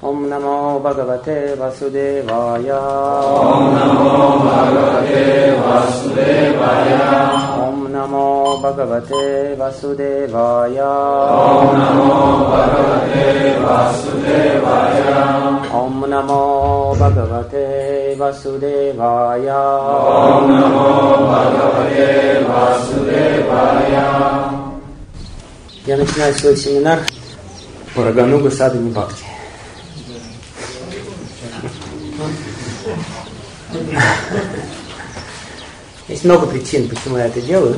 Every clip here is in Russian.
Om Namo Bhagavate Vasudevaya. Om Namo Bhagavate Vasudevaya. Om Namo Bhagavate Vasudevaya. Om Namo Bhagavate Vasudevaya. Om Namo Bhagavate Vasudevaya. Om Namo Bhagavate Vasudevaya. Я начинаю свой семинар по Рагануга Садхане Бхакти. Есть много причин, почему я это делаю.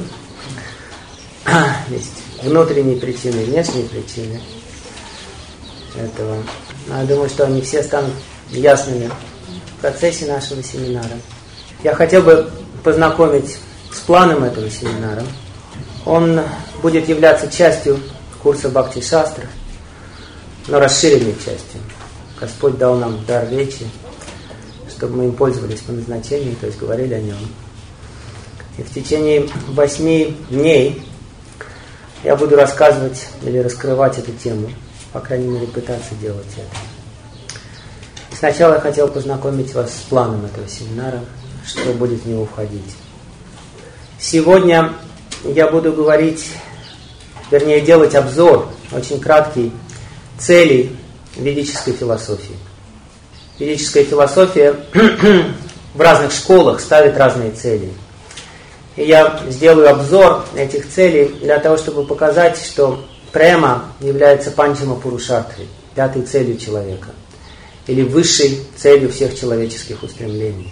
Есть внутренние причины, внешние причины этого. Но я думаю, что они все станут ясными в процессе нашего семинара. Я хотел бы познакомить с планом этого семинара. Он будет являться частью курса Бхакти-шастра, но расширенной частью. Господь дал нам дар речи, чтобы мы им пользовались по назначению, то есть говорили о нем. И в течение 8 дней я буду рассказывать или раскрывать эту тему, по крайней мере, пытаться делать это. И сначала я хотел познакомить вас с планом этого семинара, что будет в него входить. Сегодня я буду говорить, вернее, делать обзор, очень краткий, целей ведической философии. Ведическая философия в разных школах ставит разные цели. И я сделаю обзор этих целей для того, чтобы показать, что према является панчама пурушартхой, 5-й целью человека, или высшей целью всех человеческих устремлений.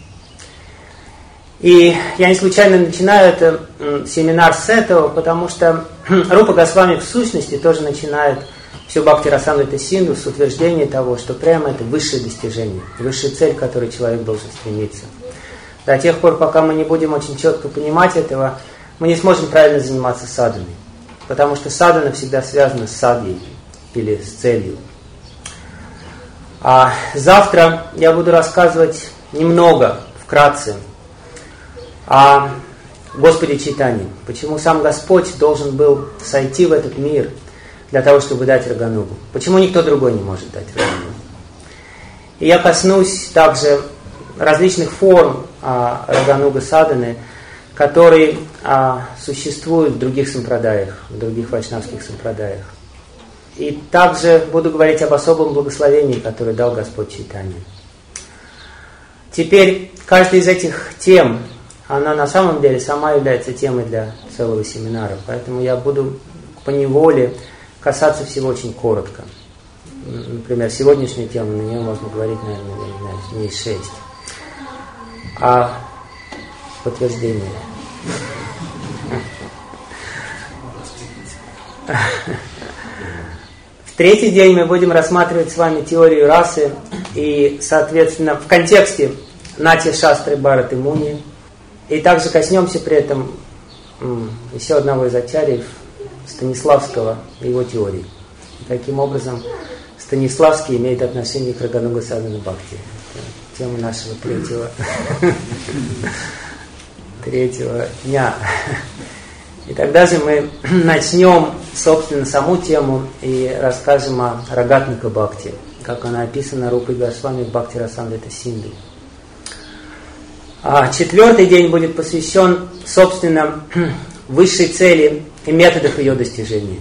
И я не случайно начинаю этот семинар с этого, потому что Рупа Госвами в сущности тоже начинает всю Бхакти-расамрита Синду с утверждения того, что према это высшее достижение, высшая цель, к которой человек должен стремиться. До тех пор, пока мы не будем очень четко понимать этого, мы не сможем правильно заниматься садханой. Потому что садхана всегда связана с садьей или с целью. А завтра я буду рассказывать немного, вкратце, о Господе Чайтанье. Почему сам Господь должен был сойти в этот мир для того, чтобы дать Раганугу. Почему никто другой не может дать Раганугу. И я коснусь также различных форм Рагануга садханы, которые существуют в других сампрадаях, в других вайшнавских сампрадаях. И также буду говорить об особом благословении, которое дал Господь Чайтанье. Теперь каждая из этих тем, она на самом деле сама является темой для целого семинара, поэтому я буду поневоле касаться всего очень коротко. Например, сегодняшнюю тему, на нее можно говорить, наверное, дней 6. А подтверждение. В 3-й день мы будем рассматривать с вами теорию расы и, соответственно, в контексте Натья-шастры Бхараты Муни. И также коснемся при этом еще одного из ачарьев, Станиславского и его теории. И таким образом, Станиславский имеет отношение к Рагануга Садхане Бхакти. Тема нашего третьего дня. И тогда же мы начнем, собственно, саму тему и расскажем о Рагатника Бхакти, как она описана Рупой Госвами в Бхакти-расамрита Синду. А 4-й день будет посвящен, собственно, высшей цели и методах ее достижения.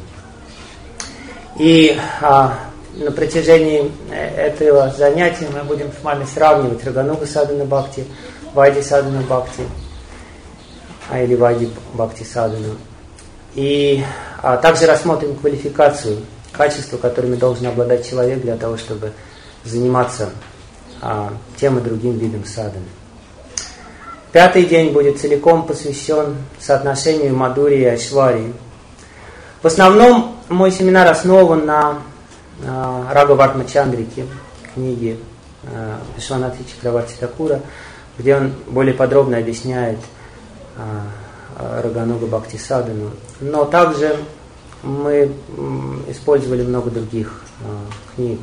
И на протяжении этого занятия мы будем с вами сравнивать Рагануга Садхана Бхакти, Вайди Садхана Бхакти, или Вайди Бхакти Садхану. И также рассмотрим квалификацию, качества, которыми должен обладать человек для того, чтобы заниматься тем и другим видом садханы. 5-й день будет целиком посвящен соотношению Мадхури и Айшварии. В основном мой семинар основан на Рагавартма Чандрике, книге Вишванатха Чакраварти Такура, где он более подробно объясняет Рагануга Бхакти Садхану. Но также мы использовали много других книг.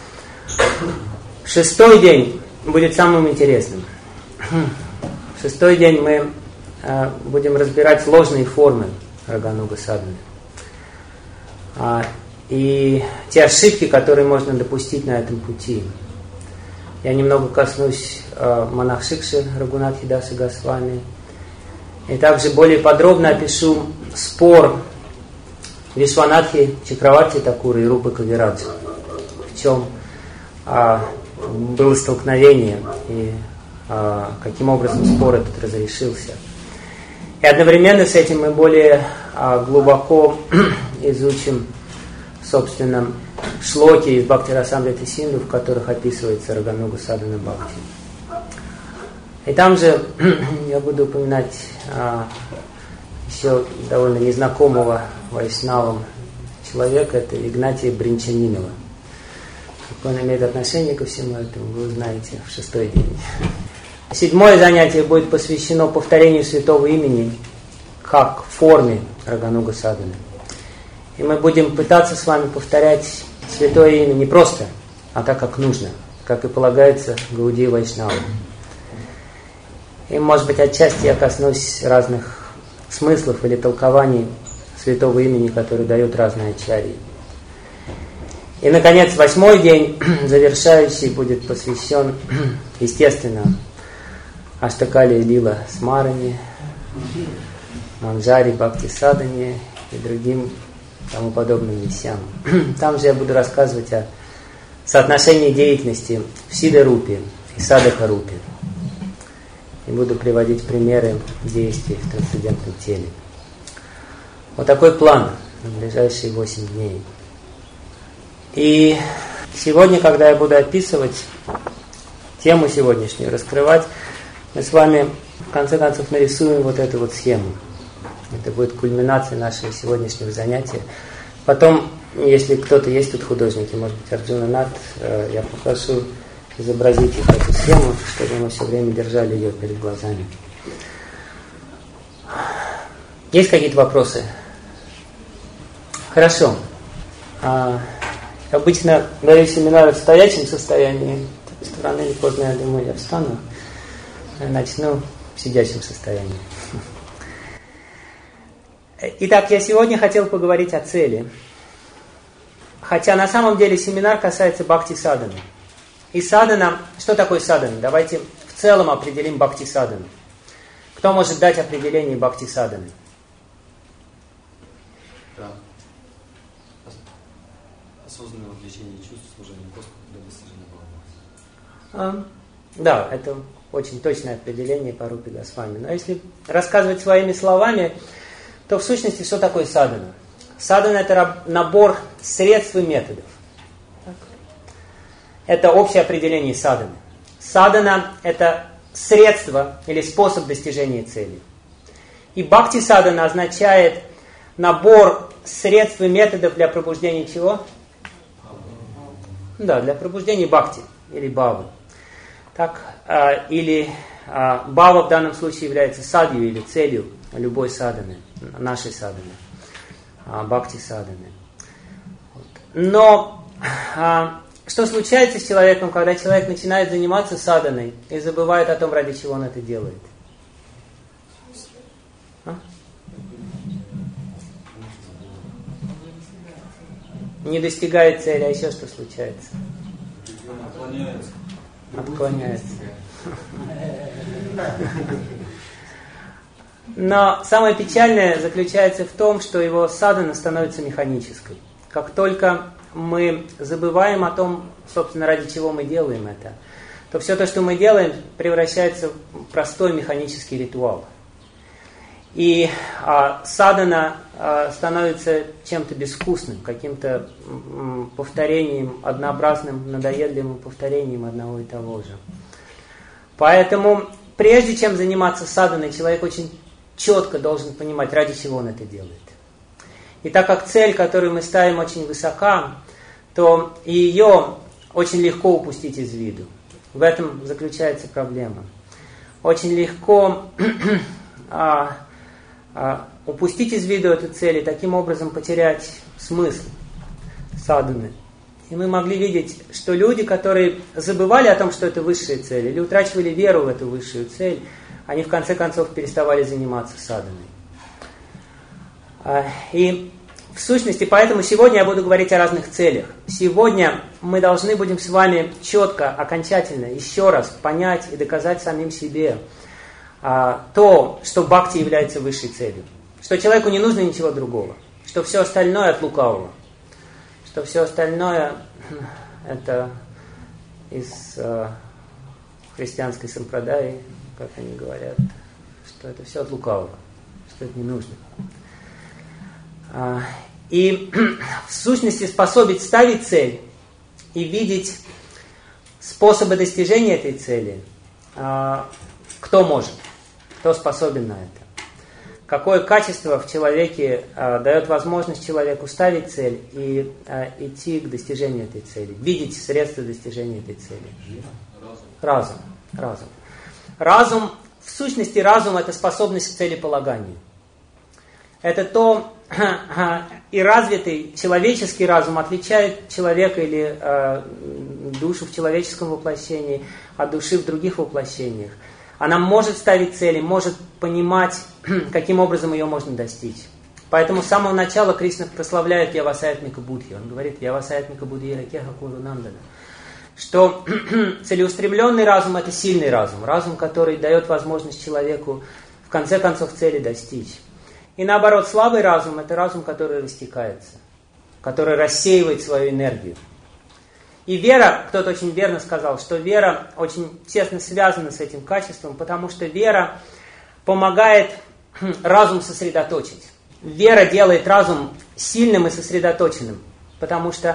6-й день будет самым интересным. В 6-й день мы будем разбирать сложные формы Рагануга Садханы. и те ошибки, которые можно допустить на этом пути. Я немного коснусь Манахшикши Рагунатхи Даса Госвами. И также более подробно опишу спор Вишванатхи Чакраварти Такура и Рупы Кавираджа. В чем было столкновение и каким образом спор этот разрешился. И одновременно с этим мы более глубоко изучим, собственно, шлоки из Бхакти-расамриты Синду, в которых описывается Рагануга Садхана Бхакти. И там же я буду упоминать еще довольно незнакомого вайшнавам человека, это Игнатия Бринчанинова. Как он имеет отношение ко всему этому, вы узнаете в 6-й день. 7-е занятие будет посвящено повторению святого имени как форме Рагануга Садханы. И мы будем пытаться с вами повторять святое имя не просто, а так, как нужно, как и полагается Гаудия Вайшнава. И, может быть, отчасти я коснусь разных смыслов или толкований святого имени, которые дают разные ачарьи. И, наконец, 8-й день, завершающий, будет посвящен, естественно, Аштакали Лила Смаране, Манджари Бхакти Садане и другим тому подобным вещам. Там же я буду рассказывать о соотношении деятельности в Сида-рупе и Садака-рупе. И буду приводить примеры действий в трансцендентном теле. Вот такой план на ближайшие 8 дней. И сегодня, когда я буду описывать тему сегодняшнюю, раскрывать, мы с вами в конце концов нарисуем вот эту вот схему. Это будет кульминация нашего сегодняшнего занятия. Потом, если кто-то есть тут художники, может быть, Арджуна Нат, я попрошу изобразить их эту схему, чтобы мы все время держали ее перед глазами. Есть какие-то вопросы? Хорошо. Обычно даю семинары в стоячем состоянии. Рано или поздно, я думаю, я встану. Начну в сидячем состоянии. Итак, я сегодня хотел поговорить о цели. Хотя на самом деле семинар касается бхакти-садханы. И садхана, что такое садхана? Давайте в целом определим бхакти-садхану. Кто может дать определение бхакти-садханы? Да. Осознанное вовлечение чувств, служение Господу для достижения Бога. Да, это очень точное определение по Рупе Госвами. Но если рассказывать своими словами, то в сущности что такое садхана? Садхана – это набор средств и методов. Так? Это общее определение садханы. Садхана – это средство или способ достижения цели. И бхакти-садхана означает набор средств и методов для пробуждения чего? Да, для пробуждения бхакти или бхавы. Так, или бхава в данном случае является садью или целью любой садханы, нашей садханы, бхакти-садханы. Но что случается с человеком, когда человек начинает заниматься садханой и забывает о том, ради чего он это делает? Не достигает цели, а еще что случается? Отклоняется. Но самое печальное заключается в том, что его садхана становится механической. Как только мы забываем о том, собственно, ради чего мы делаем это, то все то, что мы делаем, превращается в простой механический ритуал. И садхана становится чем-то безвкусным, каким-то повторением, однообразным, надоедливым повторением одного и того же. Поэтому, прежде чем заниматься садханой, человек очень четко должен понимать, ради чего он это делает. И так как цель, которую мы ставим, очень высока, то ее очень легко упустить из виду. В этом заключается проблема. Очень легко упустить из виду эту цель и таким образом потерять смысл садханы. И мы могли видеть, что люди, которые забывали о том, что это высшая цель, или утрачивали веру в эту высшую цель, они в конце концов переставали заниматься садханой. И в сущности, поэтому сегодня я буду говорить о разных целях. Сегодня мы должны будем с вами четко, окончательно, еще раз понять и доказать самим себе то, что бхакти является высшей целью. Что человеку не нужно ничего другого. Что все остальное от лукавого. Что все остальное это из христианской сампрадаи, как они говорят, что это все от лукавого, что это не нужно. И в сущности способен ставить цель и видеть способы достижения этой цели, кто может, кто способен на это. Какое качество в человеке дает возможность человеку ставить цель и идти к достижению этой цели, видеть средства достижения этой цели. Разум. Разум, в сущности, разум – это способность к целеполаганию. Это то, и развитый человеческий разум отличает человека или душу в человеческом воплощении от души в других воплощениях. Она может ставить цели, может понимать, каким образом ее можно достичь. Поэтому с самого начала Кришна прославляет Явасаятмика Будхи. Он говорит Явасаятмика Будхи Ракеха Куру Нандана. Что целеустремленный разум – это сильный разум. Разум, который дает возможность человеку в конце концов цели достичь. И наоборот, слабый разум – это разум, который растекается, который рассеивает свою энергию. И вера, кто-то очень верно сказал, что вера очень тесно связана с этим качеством, потому что вера помогает разум сосредоточить. Вера делает разум сильным и сосредоточенным, потому что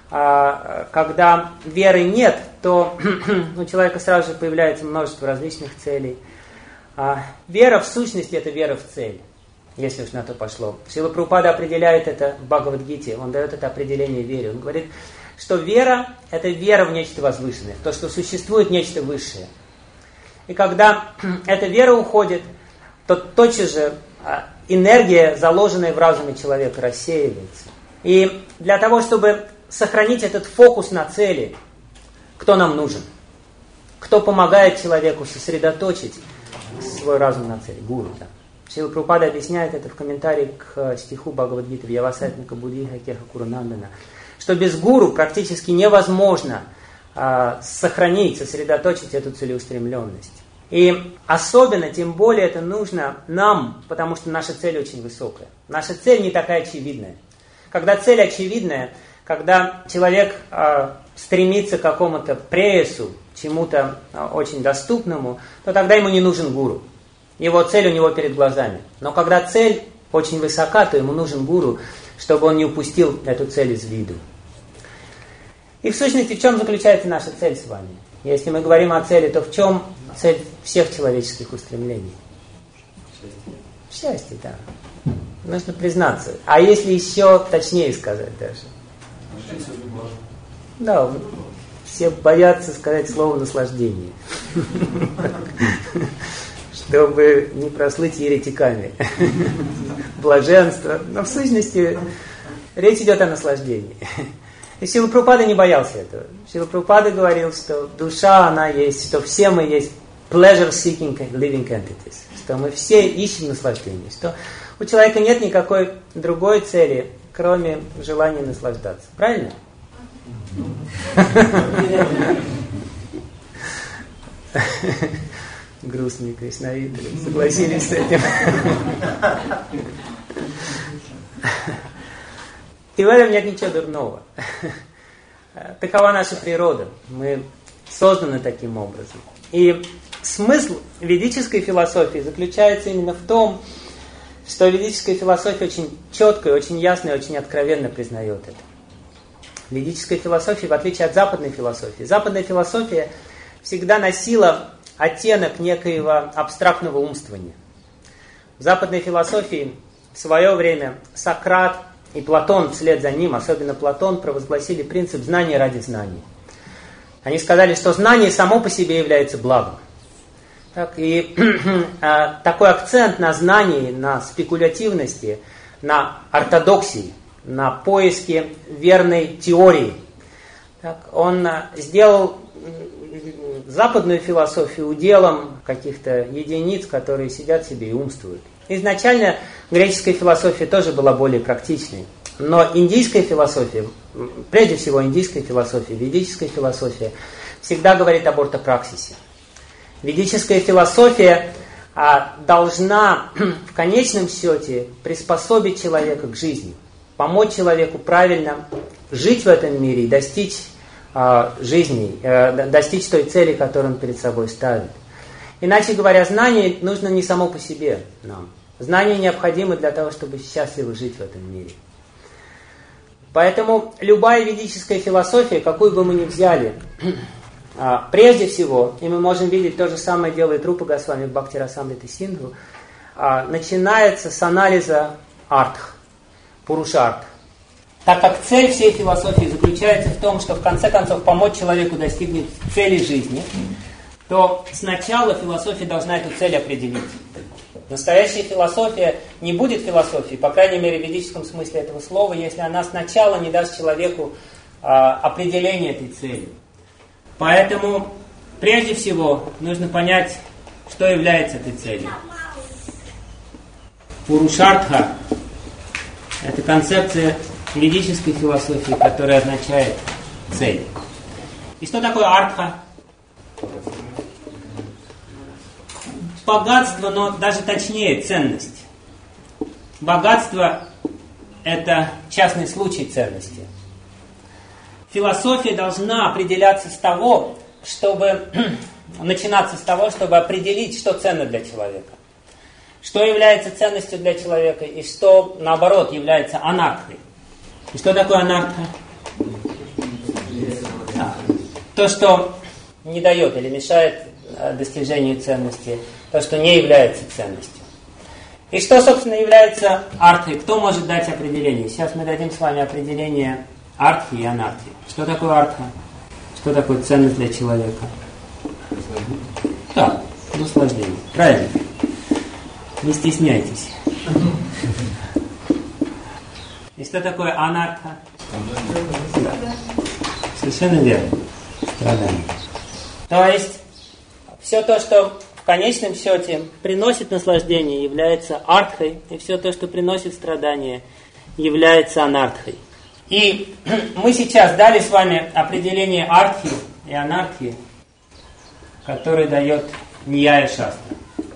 когда веры нет, то у человека сразу же появляется множество различных целей. Вера в сущности – это вера в цель, если уж на то пошло. Шрила Прабхупада определяет это в Бхагавад-гите, он дает это определение вере. Он говорит, что вера – это вера в нечто возвышенное, в то, что существует нечто высшее. И когда эта вера уходит, то тотчас же энергия, заложенная в разуме человека, рассеивается. И для того, чтобы сохранить этот фокус на цели, кто нам нужен? Кто помогает человеку сосредоточить свой разум на цели? Гуру. Да. Шрила Прабхупада объясняет это в комментарии к стиху Бхагавад-гиты Явасаятмика Будхи Ракеха Куру Нандана, что без гуру практически невозможно сохранить, сосредоточить эту целеустремленность. И особенно, тем более это нужно нам, потому что наша цель очень высокая. Наша цель не такая очевидная. Когда цель очевидная, когда человек стремится к какому-то преясу, чему-то очень доступному, то тогда ему не нужен гуру. Его цель у него перед глазами. Но когда цель очень высока, то ему нужен гуру, чтобы он не упустил эту цель из виду. И в сущности, в чем заключается наша цель с вами? Если мы говорим о цели, то в чем цель всех человеческих устремлений? Счастье, да. Нужно признаться. А если еще точнее сказать даже? Да, все боятся сказать слово наслаждение. Чтобы не прослыть еретиками. Блаженство. Но в сущности речь идет о наслаждении. И Шрила Прабхупада не боялся этого. Шрила Прабхупада говорил, что душа, она есть, что все мы есть pleasure-seeking living entities. Что мы все ищем наслаждение. Что у человека нет никакой другой цели, кроме желания наслаждаться. Правильно? Грустные кришнаиты согласились с этим. И в этом нет ничего дурного. Такова наша природа. Мы созданы таким образом. И смысл ведической философии заключается именно в том, что ведическая философия очень четко, и очень ясно и очень откровенно признает это. Ведическая философия, в отличие от западной философии, западная философия всегда носила оттенок некоего абстрактного умствования. В западной философии в свое время Сократ и Платон вслед за ним, особенно Платон, провозгласили принцип знания ради знаний. Они сказали, что знание само по себе является благом. Так, и такой акцент на знании, на спекулятивности, на ортодоксии, на поиске верной теории. Так, он сделал западную философию уделом каких-то единиц, которые сидят себе и умствуют. Изначально греческая философия тоже была более практичной. Но индийская философия, прежде всего индийская философия, ведическая философия, всегда говорит об ортопраксисе. Ведическая философия должна в конечном счете приспособить человека к жизни, помочь человеку правильно жить в этом мире и достичь жизни, достичь той цели, которую он перед собой ставит. Иначе говоря, знание нужно не само по себе нам. Знание необходимо для того, чтобы счастливо жить в этом мире. Поэтому любая ведическая философия, какую бы мы ни взяли, прежде всего, и мы можем видеть, то же самое делает Рупа Госвами в Бхакти-расамрите Синдху, начинается с анализа артх, пурушарт. Так как цель всей философии заключается в том, что в конце концов помочь человеку достигнуть цели жизни, то сначала философия должна эту цель определить. Настоящая философия не будет философией, по крайней мере в ведическом смысле этого слова, если она сначала не даст человеку определение этой цели. Поэтому прежде всего нужно понять, что является этой целью. Пурушартха – это концепция ведической философии, которая означает цель. И что такое артха? Богатство, но даже точнее ценность. Богатство – это частный случай ценности. Философия должна определяться с того, начинаться с того, чтобы определить, что ценно для человека. Что является ценностью для человека и что, наоборот, является анархой. И что такое анарха? То, что не дает или мешает достижению ценности, то, что не является ценностью. И что, собственно, является артхой? Кто может дать определение? Сейчас мы дадим с вами определение артхи и анархи. Что такое артха? Что такое ценность для человека? Да, наслаждение. Правильно. Не стесняйтесь. И что такое анарха? Да. Совершенно верно. Страдание. То есть, все то, что в конечном счете приносит наслаждение, является артхой, и все то, что приносит страдание, является анархой. И мы сейчас дали с вами определение артхи и анархии, которое дает Ньяя Шастра.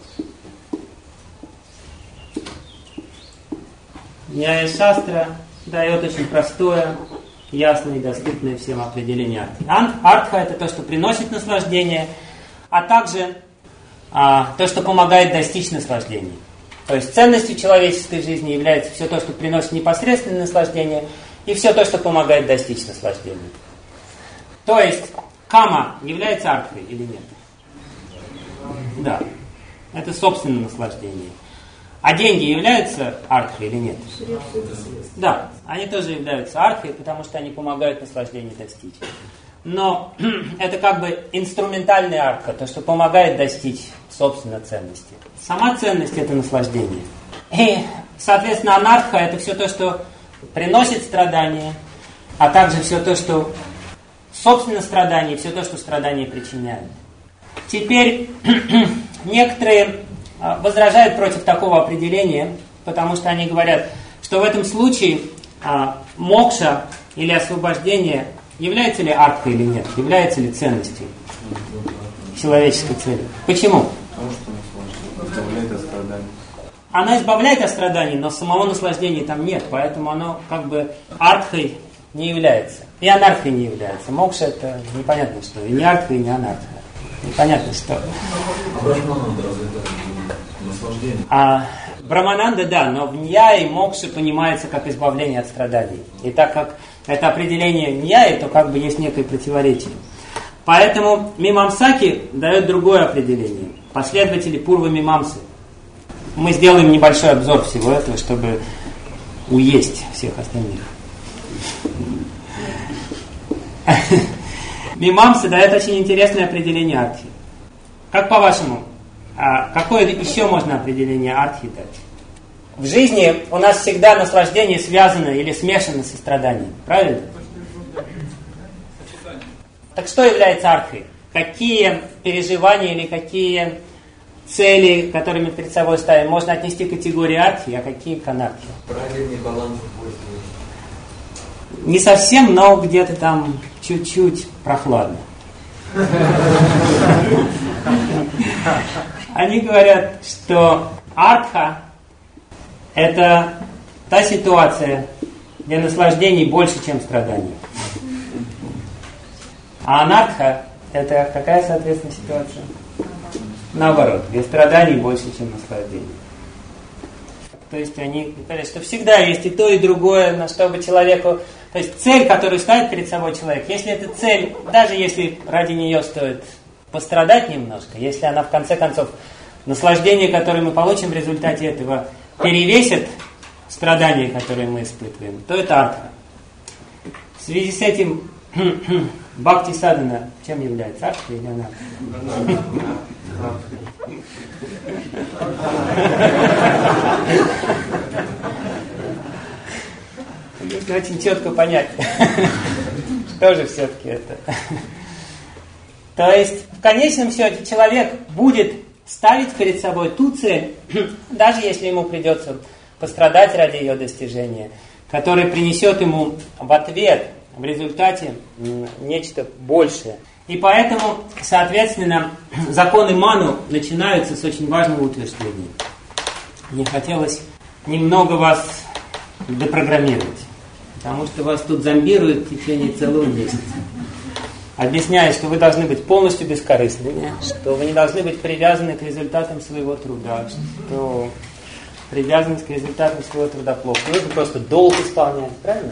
Ньяя Шастра дает очень простое, ясное и доступное всем определение артхи. Артха – это то, что приносит наслаждение, а также то, что помогает достичь наслаждения. То есть ценностью человеческой жизни является все то, что приносит непосредственное наслаждение, и все то, что помогает достичь наслаждения. То есть кама является артхой или нет? Да. Это собственное наслаждение. А деньги являются артхой или нет? Да, они тоже являются артхой, потому что они помогают наслаждению достичь. Но это как бы инструментальная артха, то, что помогает достичь, собственно, ценности. Сама ценность – это наслаждение. И, соответственно, анарха – это все то, что приносит страдания, а также все то, что собственно страдание, все то, что страдания причиняет. Теперь некоторые возражают против такого определения, потому что они говорят, что в этом случае мокша или освобождение является ли артхой или нет, является ли ценностью человеческой цели. Почему? Потому что избавляет от страданий. Она избавляет от страданий, но самого наслаждения там нет, поэтому оно как бы артхой не является. И анархой не является. Мокша это непонятно что. И не артха, и не анарха. Непонятно что. Брахмананда разве это наслаждение? Брамананда, да, но в ньяе мокша понимается как избавление от страданий. И так как это определение ньяи, то как бы есть некое противоречие. Поэтому мимамсаки дает другое определение. Последователи пурва мимамсы. Мы сделаем небольшой обзор всего этого, чтобы уесть всех остальных. Мимамса дает очень интересное определение артхи. Как по-вашему, какое еще можно определение артхи дать? В жизни у нас всегда наслаждение связано или смешано со страданием. Правильно? Так что является артхой? Какие переживания или какие цели, которые мы перед собой ставим, можно отнести к категории артхи, а какие к анархии? Правильный баланс Не совсем, но где-то там чуть-чуть прохладно. Они говорят, что артха – это та ситуация, где наслаждений больше, чем страданий. А анартха – это какая, соответственно, ситуация? Наоборот, где страданий больше, чем наслаждений. То есть они говорят, что всегда есть и то, и другое, на что бы человеку... То есть цель, которую ставит перед собой человек, если эта цель, даже если ради нее стоит пострадать немножко, если она в конце концов, наслаждение, которое мы получим в результате этого, перевесит страдания, которые мы испытываем, то это артха. В связи с этим бхакти садхана чем является? Артха или анартха? Нужно очень четко понять, что же все-таки это. То есть, в конечном счете, человек будет ставить перед собой ту цель, даже если ему придется пострадать ради ее достижения, которая принесет ему в ответ, в результате, нечто большее. И поэтому, соответственно, законы Ману начинаются с очень важного утверждения. Мне хотелось немного вас депрограммировать, потому что вас тут зомбируют в течение целого месяца. Объясняя, что вы должны быть полностью бескорыстными, что вы не должны быть привязаны к результатам своего труда, что привязанность к результатам своего труда плохо. Нужно просто долг исполнять, правильно?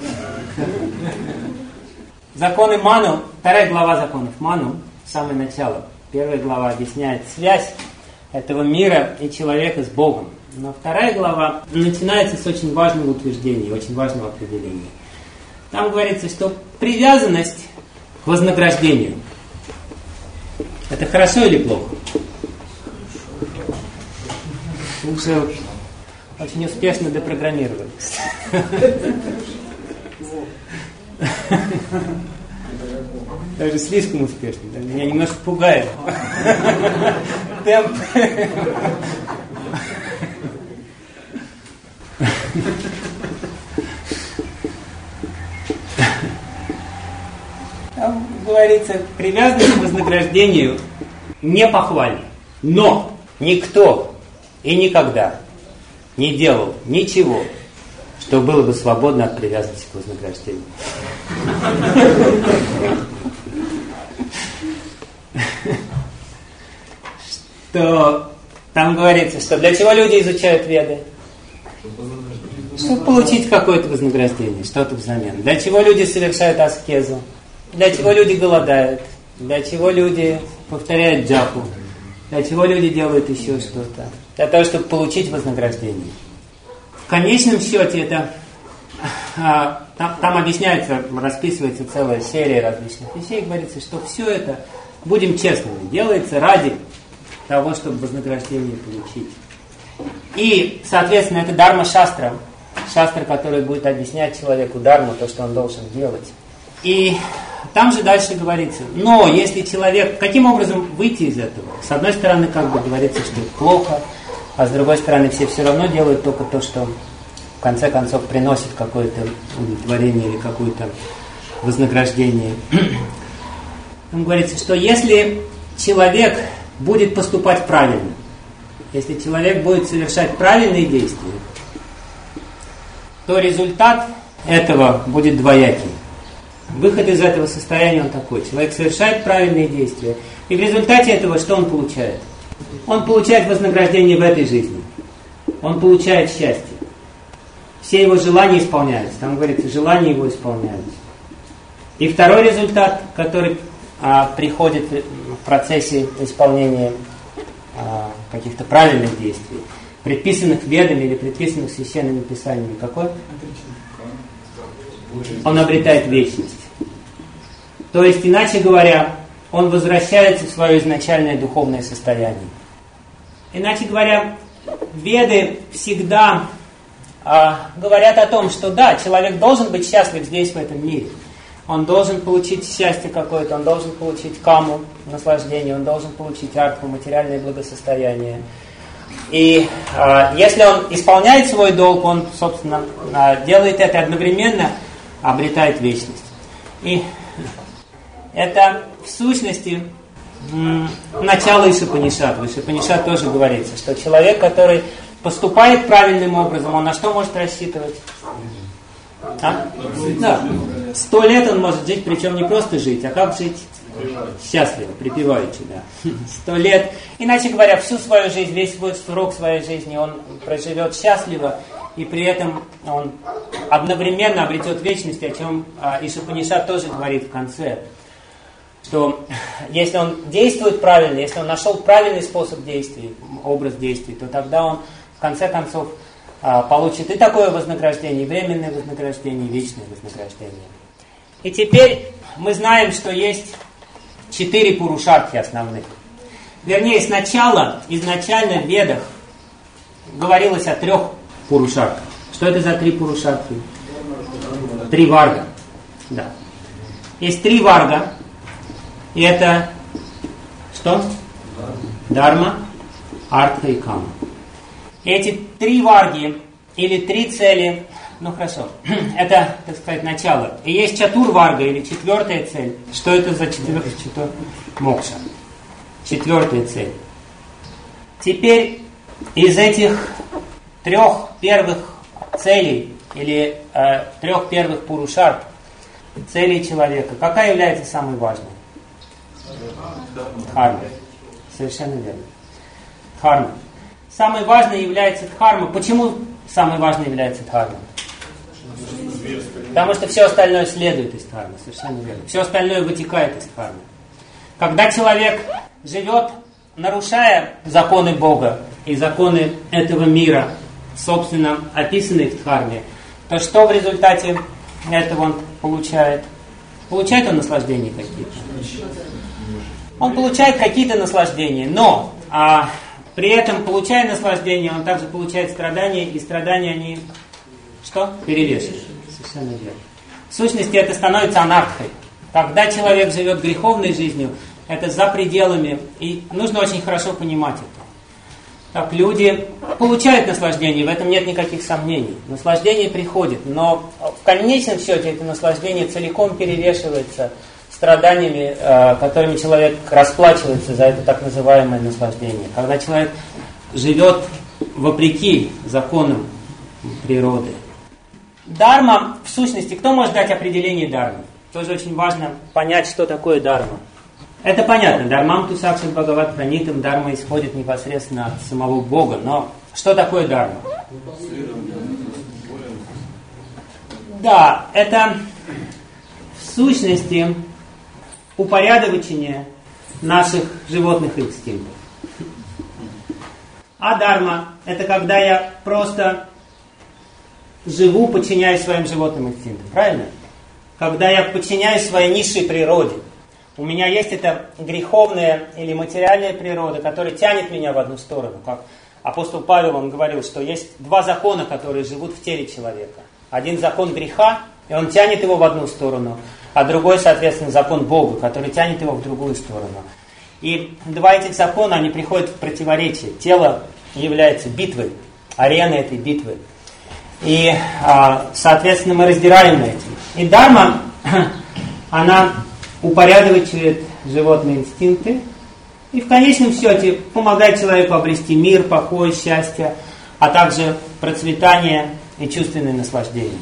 Законы Ману, 2 глава законов Ману, самое начало. 1 глава объясняет связь этого мира и человека с Богом. Но 2 глава начинается с очень важного утверждения, очень важного определения. Там говорится, что привязанность к вознаграждению – это хорошо или плохо? Уже очень успешно депрограммировались. Даже слишком успешно. Да? Меня немножко пугает. Темп. Там говорится, привязанность к вознаграждению не похвальна. Но никто и никогда не делал ничего, что было бы свободно от привязанности к вознаграждению. Что там говорится, что для чего люди изучают Веды? Чтобы получить какое-то вознаграждение, что-то взамен. Для чего люди совершают аскезу? Для чего люди голодают? Для чего люди повторяют джапу? Для чего люди делают еще что-то? Для того, чтобы получить вознаграждение. В конечном счете это... Там объясняется, расписывается целая серия различных вещей. Говорится, что все это, будем честными, делается ради того, чтобы вознаграждение получить. И, соответственно, это дарма-шастра. Шастра, который будет объяснять человеку дарму, то, что он должен делать. И там же дальше говорится, но если человек, каким образом выйти из этого? С одной стороны, как бы говорится, что это плохо, а с другой стороны, все равно делают только то, что в конце концов приносит какое-то удовлетворение или какое-то вознаграждение. Там говорится, что если человек будет поступать правильно, если человек будет совершать правильные действия, то результат этого будет двоякий. Выход из этого состояния он такой. Человек совершает правильные действия. И в результате этого что он получает? Он получает вознаграждение в этой жизни. Он получает счастье. Все его желания исполняются. Там говорится, желания его исполняются. И второй результат, который приходит в процессе исполнения каких-то правильных действий, предписанных ведами или предписанных священными писаниями, какой? Он обретает вечность. То есть, иначе говоря, он возвращается в свое изначальное духовное состояние. Иначе говоря, веды всегда говорят о том, что да, человек должен быть счастлив здесь, в этом мире. Он должен получить счастье какое-то, он должен получить каму, наслаждение, он должен получить артху, материальное благосостояние. И если он исполняет свой долг, он, собственно, делает это одновременно, обретает вечность. И это в сущности начало Ишупанишад. В Ишупанишад тоже говорится, что человек, который поступает правильным образом, он на что может рассчитывать? Да. 100 лет он может жить, причем не просто жить, а как жить? Счастливо, припеваючи, да. 100 лет. Иначе говоря, всю свою жизнь, весь свой срок своей жизни он проживет счастливо, и при этом он одновременно обретет вечность, о чем Ишупанишад тоже говорит в конце. Что если он действует правильно, если он нашел правильный способ действия, образ действий, то тогда он в конце концов получит и такое вознаграждение, и временное вознаграждение, и вечное вознаграждение. И теперь мы знаем, что есть 4 пурушартхи основных. Вернее, изначально в Ведах говорилось о 3 пурушартхах. Что это за 3 пурушартхи? 3 варга. Да. Есть 3 варга. И это что? Дарма, артха и кама. Эти 3 варги или 3 цели, ну хорошо, это, так сказать, начало. И есть чатур варга или 4-я цель. Что это за 4-я? Мокша. 4-я цель. Теперь из этих 3 первых целей или 3 первых пурушарт, целей человека, какая является самой важной? Дхарма. Совершенно верно. Дхарма. Самой важной является дхарма. Почему самой важной является дхарма? Потому что все остальное следует из дхармы. Совершенно верно. Все остальное вытекает из дхармы. Когда человек живет, нарушая законы Бога и законы этого мира, собственно, описанные в дхарме, то что в результате этого он получает? Получает он наслаждения какие-то? Он получает какие-то наслаждения, но при этом, получая наслаждение, он также получает страдания, и страдания, они что? Перевешивают. Совершенно верно. В сущности, это становится анархой. Когда человек живет греховной жизнью, это за пределами, и нужно очень хорошо понимать это. Так, люди получают наслаждение, в этом нет никаких сомнений. Наслаждение приходит, но в конечном счете это наслаждение целиком перевешивается страданиями, которыми человек расплачивается за это так называемое наслаждение. Когда человек живет вопреки законам природы. Дарма, в сущности, кто может дать определение дармы? Тоже очень важно понять, что такое дарма. Это понятно, дармам ту сакшат бхагават пранитам, дарма исходит непосредственно от самого Бога. Но что такое дарма? Да, это в сущности упорядочение наших животных инстинктов. А дарма – это когда я просто живу, подчиняясь своим животным инстинктам. Правильно? Когда я подчиняюсь своей низшей природе. У меня есть эта греховная или материальная природа, которая тянет меня в одну сторону. Как апостол Павел, он говорил, что есть 2 закона, которые живут в теле человека. Один закон греха, и он тянет его в одну сторону, а другой, соответственно, закон Бога, который тянет его в другую сторону. И 2 этих закона, они приходят в противоречие. Тело является битвой, ареной этой битвы. И, соответственно, мы раздираем на этим. И дарма, она упорядочивает животные инстинкты и в конечном счете помогает человеку обрести мир, покой, счастье, а также процветание и чувственное наслаждение.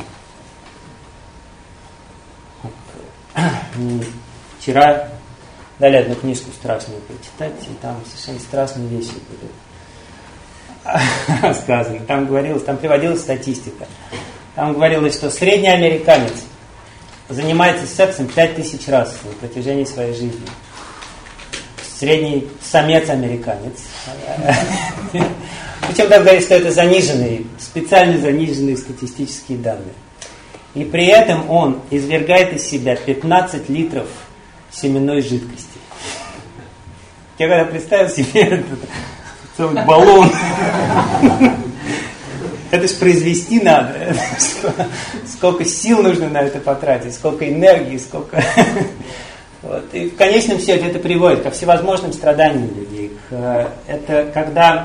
Вчера дали одну книжку страшную прочитать, и там совершенно страшные вещи были рассказаны. Там говорилось, там приводилась статистика. Там говорилось, что средний американец занимается сексом 5000 раз на протяжении своей жизни. Средний самец-американец. Причем там говорится, что это заниженные, специально заниженные статистические данные. И при этом он извергает из себя 15 литров семенной жидкости. Я когда представил себе этот целый баллон, это ж произвести надо. Сколько сил нужно на это потратить, сколько энергии, сколько... Вот. И в конечном счете это приводит ко всевозможным страданиям людей. Это когда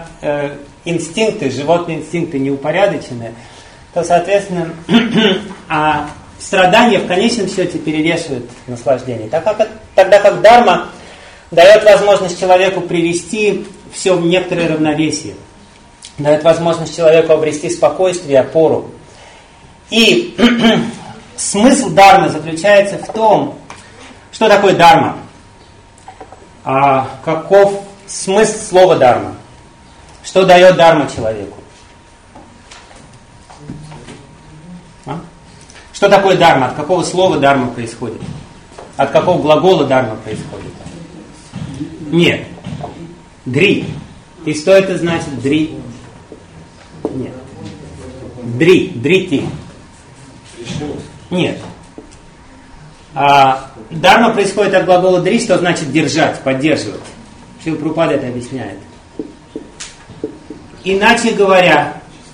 инстинкты, животные инстинкты не упорядочены, то, соответственно, страдания в конечном счете перевешивают наслаждение. Тогда как дарма дает возможность человеку привести все в некоторое равновесие, дает возможность человеку обрести спокойствие, опору. И смысл дармы заключается в том, что такое дарма, каков смысл слова дарма, что дает дарма человеку. Что такое дарма? От какого слова дарма происходит? От какого глагола дарма происходит? Нет. Дри. И что это значит дри? Нет. Дри. Дрити. Нет. Дарма происходит от глагола дри, что значит держать, поддерживать. Шрила Прабхупада это объясняет. Иначе говоря,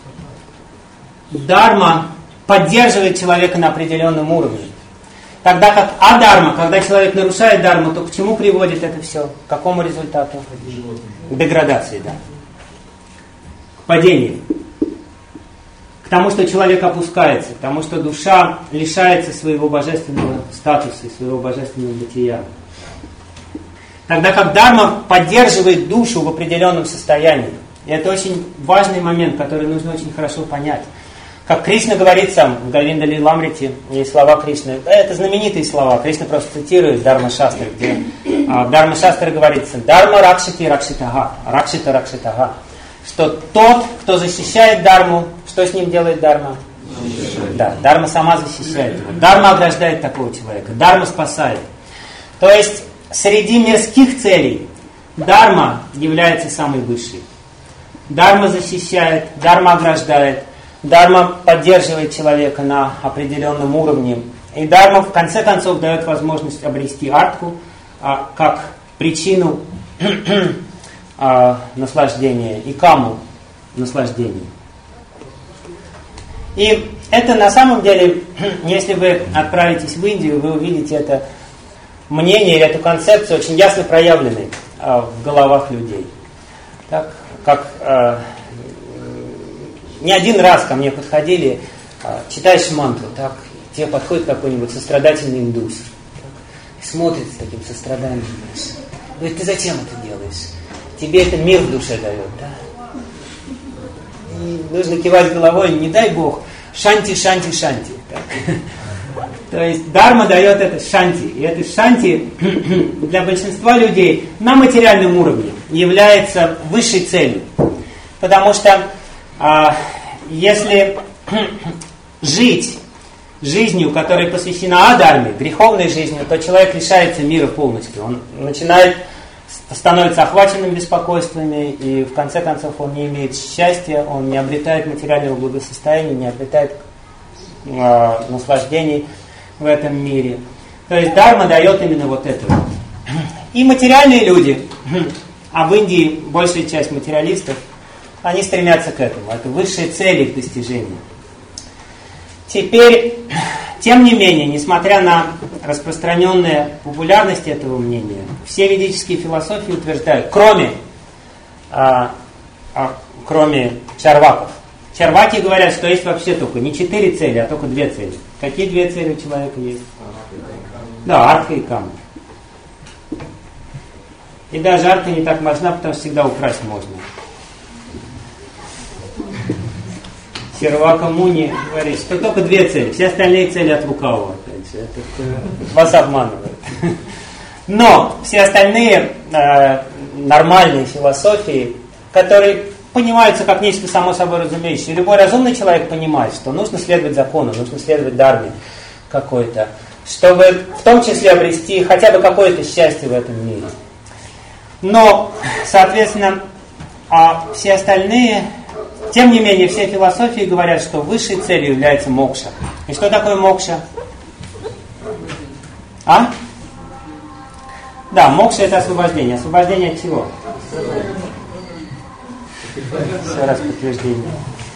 дарма поддерживает человека на определенном уровне. Тогда как адарма, когда человек нарушает дарму, то к чему приводит это все? К какому результату? К деградации, да. К падению. К тому, что человек опускается, к тому, что душа лишается своего божественного статуса, своего божественного бытия. Тогда как дарма поддерживает душу в определенном состоянии. И это очень важный момент, который нужно очень хорошо понять. Как Кришна говорит сам в Говинда Лиламрите, есть слова Кришны. Это знаменитые слова. Кришна просто цитирует Дарма Шастры, где в Дарма Шастры говорится «Дарма ракшити ракшитага», «Ракшита ракшитага», что тот, кто защищает дарму, что с ним делает дарма? Да, дарма сама защищает его. Дарма ограждает такого человека, дарма спасает. То есть среди мирских целей дарма является самой высшей. Дарма защищает, дарма ограждает. Дарма поддерживает человека на определенном уровне. И дарма в конце концов дает возможность обрести артху как причину наслаждения и каму наслаждения. И это на самом деле, если вы отправитесь в Индию, вы увидите это мнение или эту концепцию очень ясно проявленной в головах людей. Так, как не один раз ко мне подходили, читаешь мантру, так, тебе подходит какой-нибудь сострадательный индус, так, и смотрит с таким состраданием, говорит, ты зачем это делаешь? Тебе это мир в душе дает, да? И нужно кивать головой, не дай Бог, шанти, шанти, шанти. Так. То есть дарма дает это шанти. И это шанти для большинства людей на материальном уровне является высшей целью. Потому что если жить жизнью, которая посвящена адарме, греховной жизнью, то человек лишается мира полностью. Он становится охваченным беспокойствами, и в конце концов он не имеет счастья, он не обретает материального благосостояния, не обретает наслаждений в этом мире. То есть дарма дает именно вот это. И материальные люди, а в Индии большая часть материалистов, они стремятся к этому. Это высшие цели их достижения. Теперь, тем не менее, несмотря на распространенную популярность этого мнения, все ведические философии утверждают, кроме чарваков. Чарваки говорят, что есть вообще только не 4 цели, а только 2 цели. Какие 2 цели у человека есть? Да, артха и кама. И даже артха не так важна, потому что всегда украсть можно. Чарвака Муни говорит, что только 2 цели, все остальные цели от лукавого. Это вас обманывает. Но все остальные нормальные философии, которые понимаются как нечто само собой разумеющее. Любой разумный человек понимает, что нужно следовать закону, нужно следовать дарме какой-то, чтобы в том числе обрести хотя бы какое-то счастье в этом мире. Но, соответственно, все остальные, тем не менее, все философии говорят, что высшей целью является мокша. И что такое мокша? Да, мокша — это освобождение. Освобождение от чего? Еще раз подтверждение.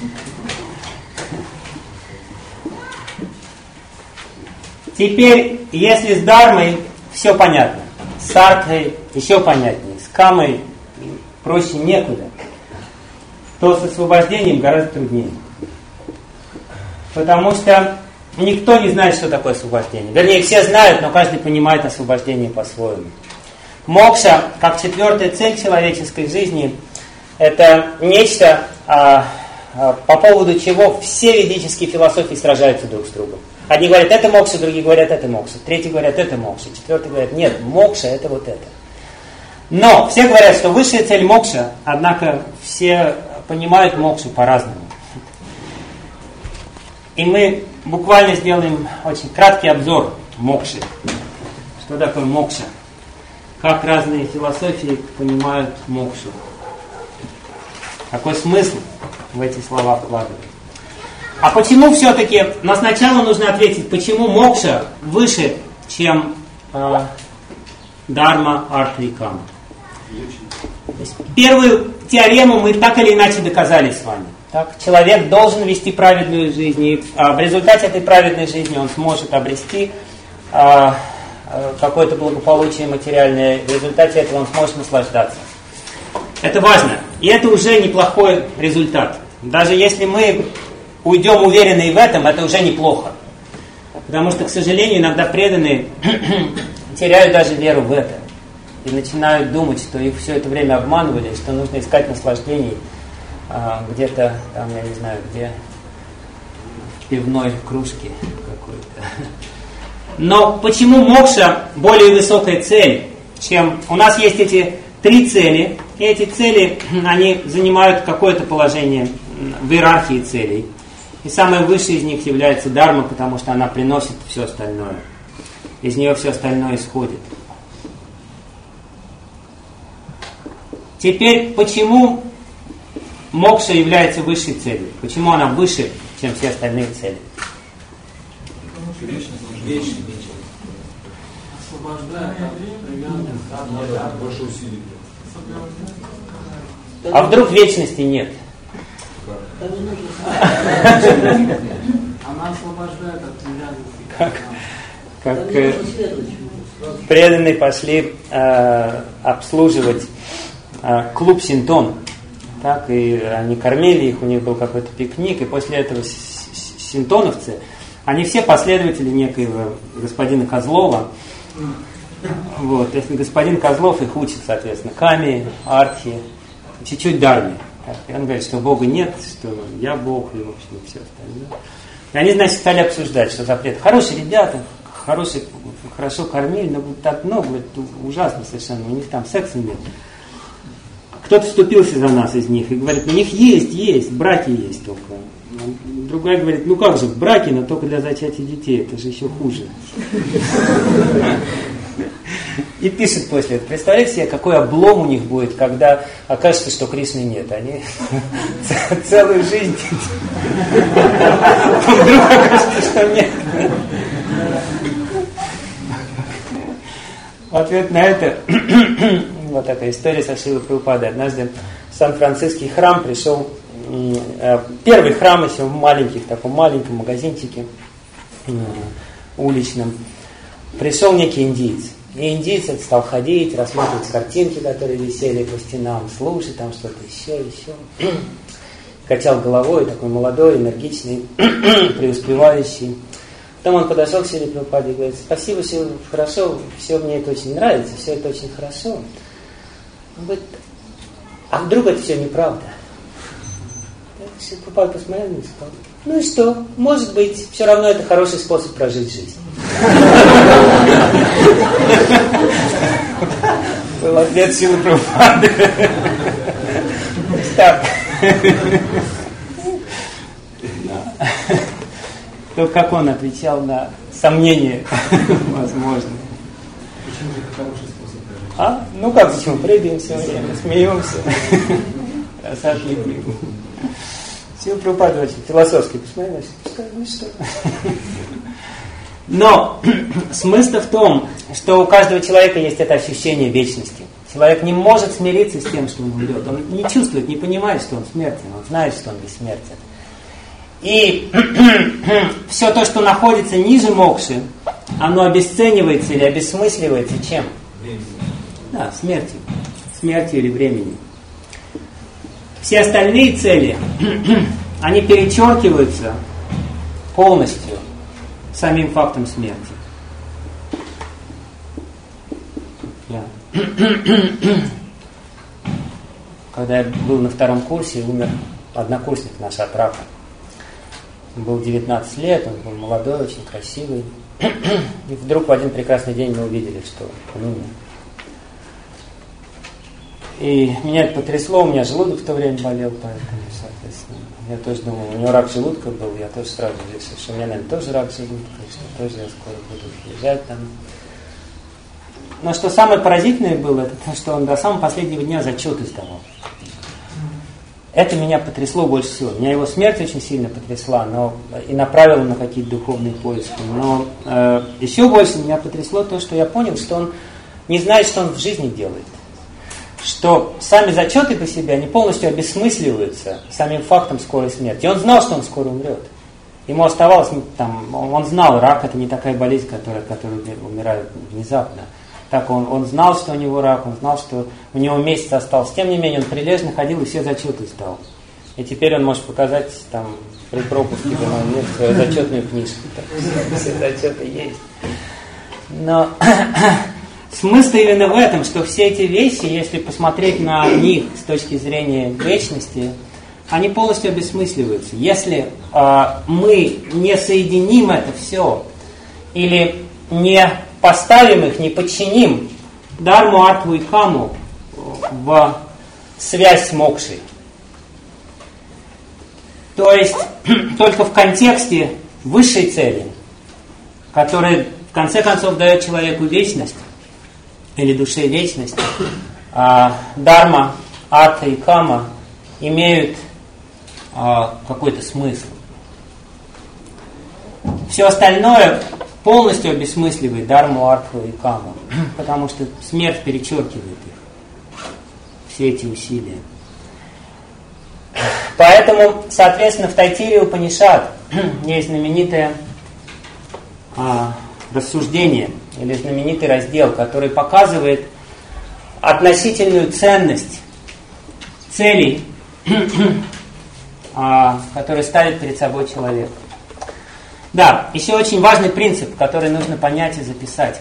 Теперь, если с дармой все понятно, с артхой еще понятнее, с камой проще некуда, то с освобождением гораздо труднее. Потому что никто не знает, что такое освобождение. Вернее, все знают, но каждый понимает освобождение по-своему. Мокша, как 4-я цель человеческой жизни, это нечто, по поводу чего все ведические философии сражаются друг с другом. Одни говорят, это мокша, другие говорят, это мокша. Третьи говорят, это мокша. Четвертый говорят, нет, мокша это вот это. Но все говорят, что высшая цель мокша, однако все понимают мокшу по-разному. И мы буквально сделаем очень краткий обзор мокши. Что такое мокша? Как разные философии понимают мокшу? Какой смысл в эти слова вкладывать? А почему все-таки, но сначала нужно ответить, почему мокша выше, чем дарма, арта и кама? Первую теорему мы так или иначе доказали с вами. Так? Человек должен вести праведную жизнь, и в результате этой праведной жизни он сможет обрести какое-то благополучие материальное, в результате этого он сможет наслаждаться. Это важно, и это уже неплохой результат. Даже если мы уйдем уверенные в этом, это уже неплохо. Потому что, к сожалению, иногда преданные теряют даже веру в это. И начинают думать, что их все это время обманывали, что нужно искать наслаждений где-то, там, я не знаю, где, в пивной кружке какой-то. Но почему мокша более высокая цель, чем... У нас есть эти 3 цели, и эти цели, они занимают какое-то положение в иерархии целей. И самая высшая из них является дарма, потому что она приносит все остальное. Из нее все остальное исходит. Теперь, почему мокша является высшей целью? Почему она выше, чем все остальные цели? Вечный. А вдруг вечности нет? Она освобождает от привязанности. Как преданные пошли обслуживать клуб Синтон. Так, и они кормили их, у них был какой-то пикник, и после этого синтоновцы, они все последователи некоего господина Козлова. Вот, если господин Козлов их учит, соответственно, каме, артхи, чуть-чуть дарме. И он говорит, что Бога нет, что я Бог, и в общем все остальное. И они, значит, стали обсуждать, что запрет. Хорошие ребята, хорошо кормили, но так много, это ужасно совершенно, у них там секса нет. Кто-то вступился за нас из них и говорит, у них есть, браки есть только. Другой говорит, ну как же, браки, но только для зачатия детей, это же еще хуже. И пишет после этого, представляете себе, какой облом у них будет, когда окажется, что Кришны нет. Они целую жизнь вдруг окажется, что нет. В ответ на это вот такая история со Шрилой Прабхупадой. Однажды в Сан-Франциский храм пришел, первый храм еще в таком маленьком магазинчике уличном. Пришел некий индиец. И индиец стал ходить, рассматривать картинки, которые висели по стенам, слушать там что-то еще. Качал головой, такой молодой, энергичный, преуспевающий. Потом он подошел к Шриле Прабхупаде и говорит, спасибо, все хорошо, все мне это очень нравится, все это очень хорошо. Он говорит, а вдруг это все неправда? Шрила Прабхупада посмотрел и сказал, ну и что, может быть, все равно это хороший способ прожить жизнь. Был ответ Шрилы Прабхупады. Так. То, как он отвечал на сомнения, возможно. Почему же это хороший способ прожить? Ну как, почему? Прыгаем все время, смеемся. Красавчики. Шрила Прабхупада очень философски посмотрел, ну что. Но смысл в том, что у каждого человека есть это ощущение вечности. Человек не может смириться с тем, что он умрет. Он не чувствует, не понимает, что он смертен. Он знает, что он бессмертен. И все то, что находится ниже мокши, оно обесценивается или обессмысливается чем? Да, смертью. Смертью или временем. Все остальные цели, они перечеркиваются полностью самим фактом смерти. Когда я был на 2-м курсе, умер однокурсник наш от рака. Он был 19 лет, он был молодой, очень красивый. И вдруг в один прекрасный день мы увидели, что он умер. И меня это потрясло, у меня желудок в то время болел, поэтому, соответственно, я тоже думал, у него рак желудка был, я тоже сразу решил, что у меня, наверное, тоже рак желудка, и что тоже я скоро буду лежать там. Но что самое поразительное было, это то, что он до самого последнего дня зачеты сдавал. Это меня потрясло больше всего. Меня его смерть очень сильно потрясла, но и направила на какие-то духовные поиски. Но еще больше меня потрясло то, что я понял, что он не знает, что он в жизни делает. Что сами зачеты по себе, они полностью обесмысливаются самим фактом скорой смерти. И он знал, что он скоро умрет. Ему оставалось, там, он знал, рак это не такая болезнь, от которой умирают внезапно. Так он знал, что у него рак, он знал, что у него месяц остался. Тем не менее, он прилежно ходил и все зачеты сдал. И теперь он может показать там при пропуске в иной мир свою зачетную книжку. Все зачеты есть. Но смысл именно в этом, что все эти вещи, если посмотреть на них с точки зрения вечности, они полностью обесмысливаются. Если мы не соединим это все, или не поставим их, не подчиним Дharmu, Артву и Каму в связь с мокшей, то есть только в контексте высшей цели, которая в конце концов дает человеку вечность, или душе вечность, Дharma, Арта и Кама имеют какой-то смысл. Все остальное полностью обесмысливает Дharmu, Артху и Каму, потому что смерть перечеркивает их, все эти усилия. Поэтому, соответственно, в Тайтире Упанишад есть знаменитое рассуждение или знаменитый раздел, который показывает относительную ценность целей, которые ставит перед собой человек. Да, еще очень важный принцип, который нужно понять и записать.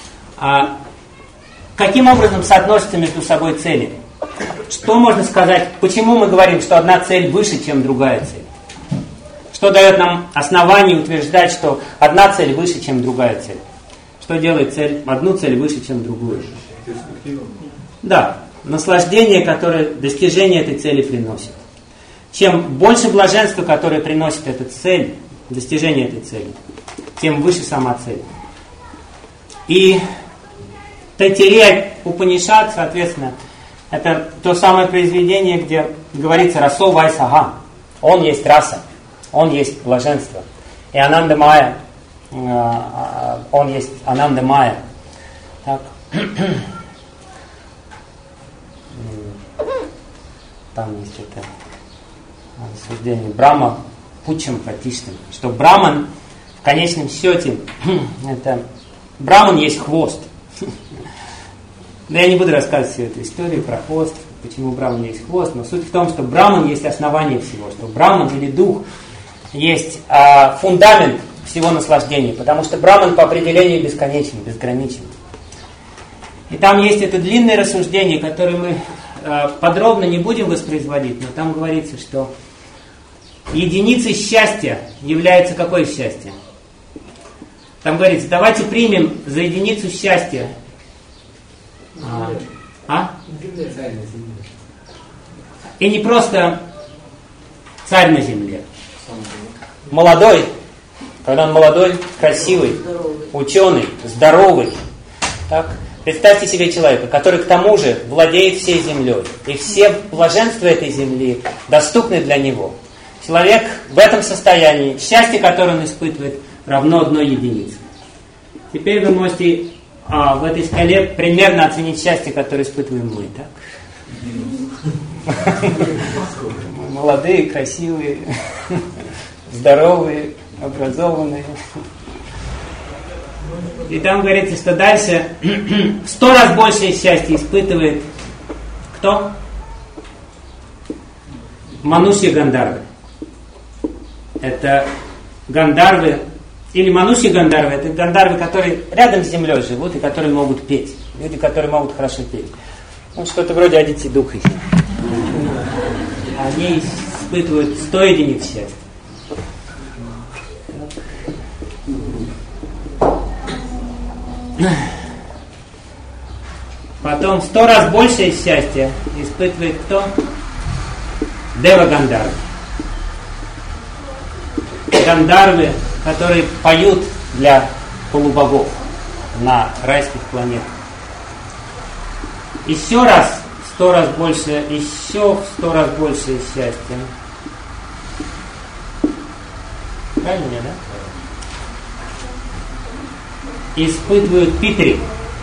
Каким образом соотносятся между собой цели? Что можно сказать, почему мы говорим, что одна цель выше, чем другая цель? Что дает нам основание утверждать, что одна цель выше, чем другая цель? Что делает одну цель выше, чем другую? Да, наслаждение, которое достижение этой цели приносит. Чем больше блаженства, которое приносит эта цель, достижение этой цели, тем выше сама цель. И Тайтире Упанишад, соответственно, это то самое произведение, где говорится «Расо вай сага». Он есть раса, он есть блаженство. И Ананда Майя, он есть Ананда Майя. Так. Там есть это рассуждение Брахма Пучам Пратиштам, что Браман в конечном счете, это Браман есть хвост. Но я не буду рассказывать всю эту историю про хвост, почему Браман есть хвост, но суть в том, что Браман есть основание всего, что Браман или дух есть фундамент всего наслаждения, потому что Браман по определению бесконечен, безграничен. И там есть это длинное рассуждение, которое мы подробно не будем воспроизводить, но там говорится, что единицей счастья является какое счастье? Там говорится, давайте примем за единицу счастья. И не просто царь на земле. Молодой, когда он молодой, красивый, ученый, здоровый. Так? Представьте себе человека, который к тому же владеет всей землей. И все блаженства этой земли доступны для него. Человек в этом состоянии, счастье, которое он испытывает, равно одной единице. Теперь вы можете в этой скале примерно оценить счастье, которое испытываем мы. Так? Молодые, красивые, здоровые, образованные. И там говорится, что дальше 100 раз большее счастье испытывает кто? Манушья Гандарвы. Это Гандарвы, Или мануши гандарвы, это гандарвы, которые рядом с землей живут и которые могут петь. Люди, которые могут хорошо петь. Ну, что-то вроде Адити Духи. Они испытывают 100 единиц счастья. Потом 100 раз большее счастье испытывает кто? Дева Гандарвы. Гандарвы, которые поют для полубогов на райских планетах. Еще раз 100 раз больше, еще в 100 раз большее счастье. Правильно, да? Испытывают питри.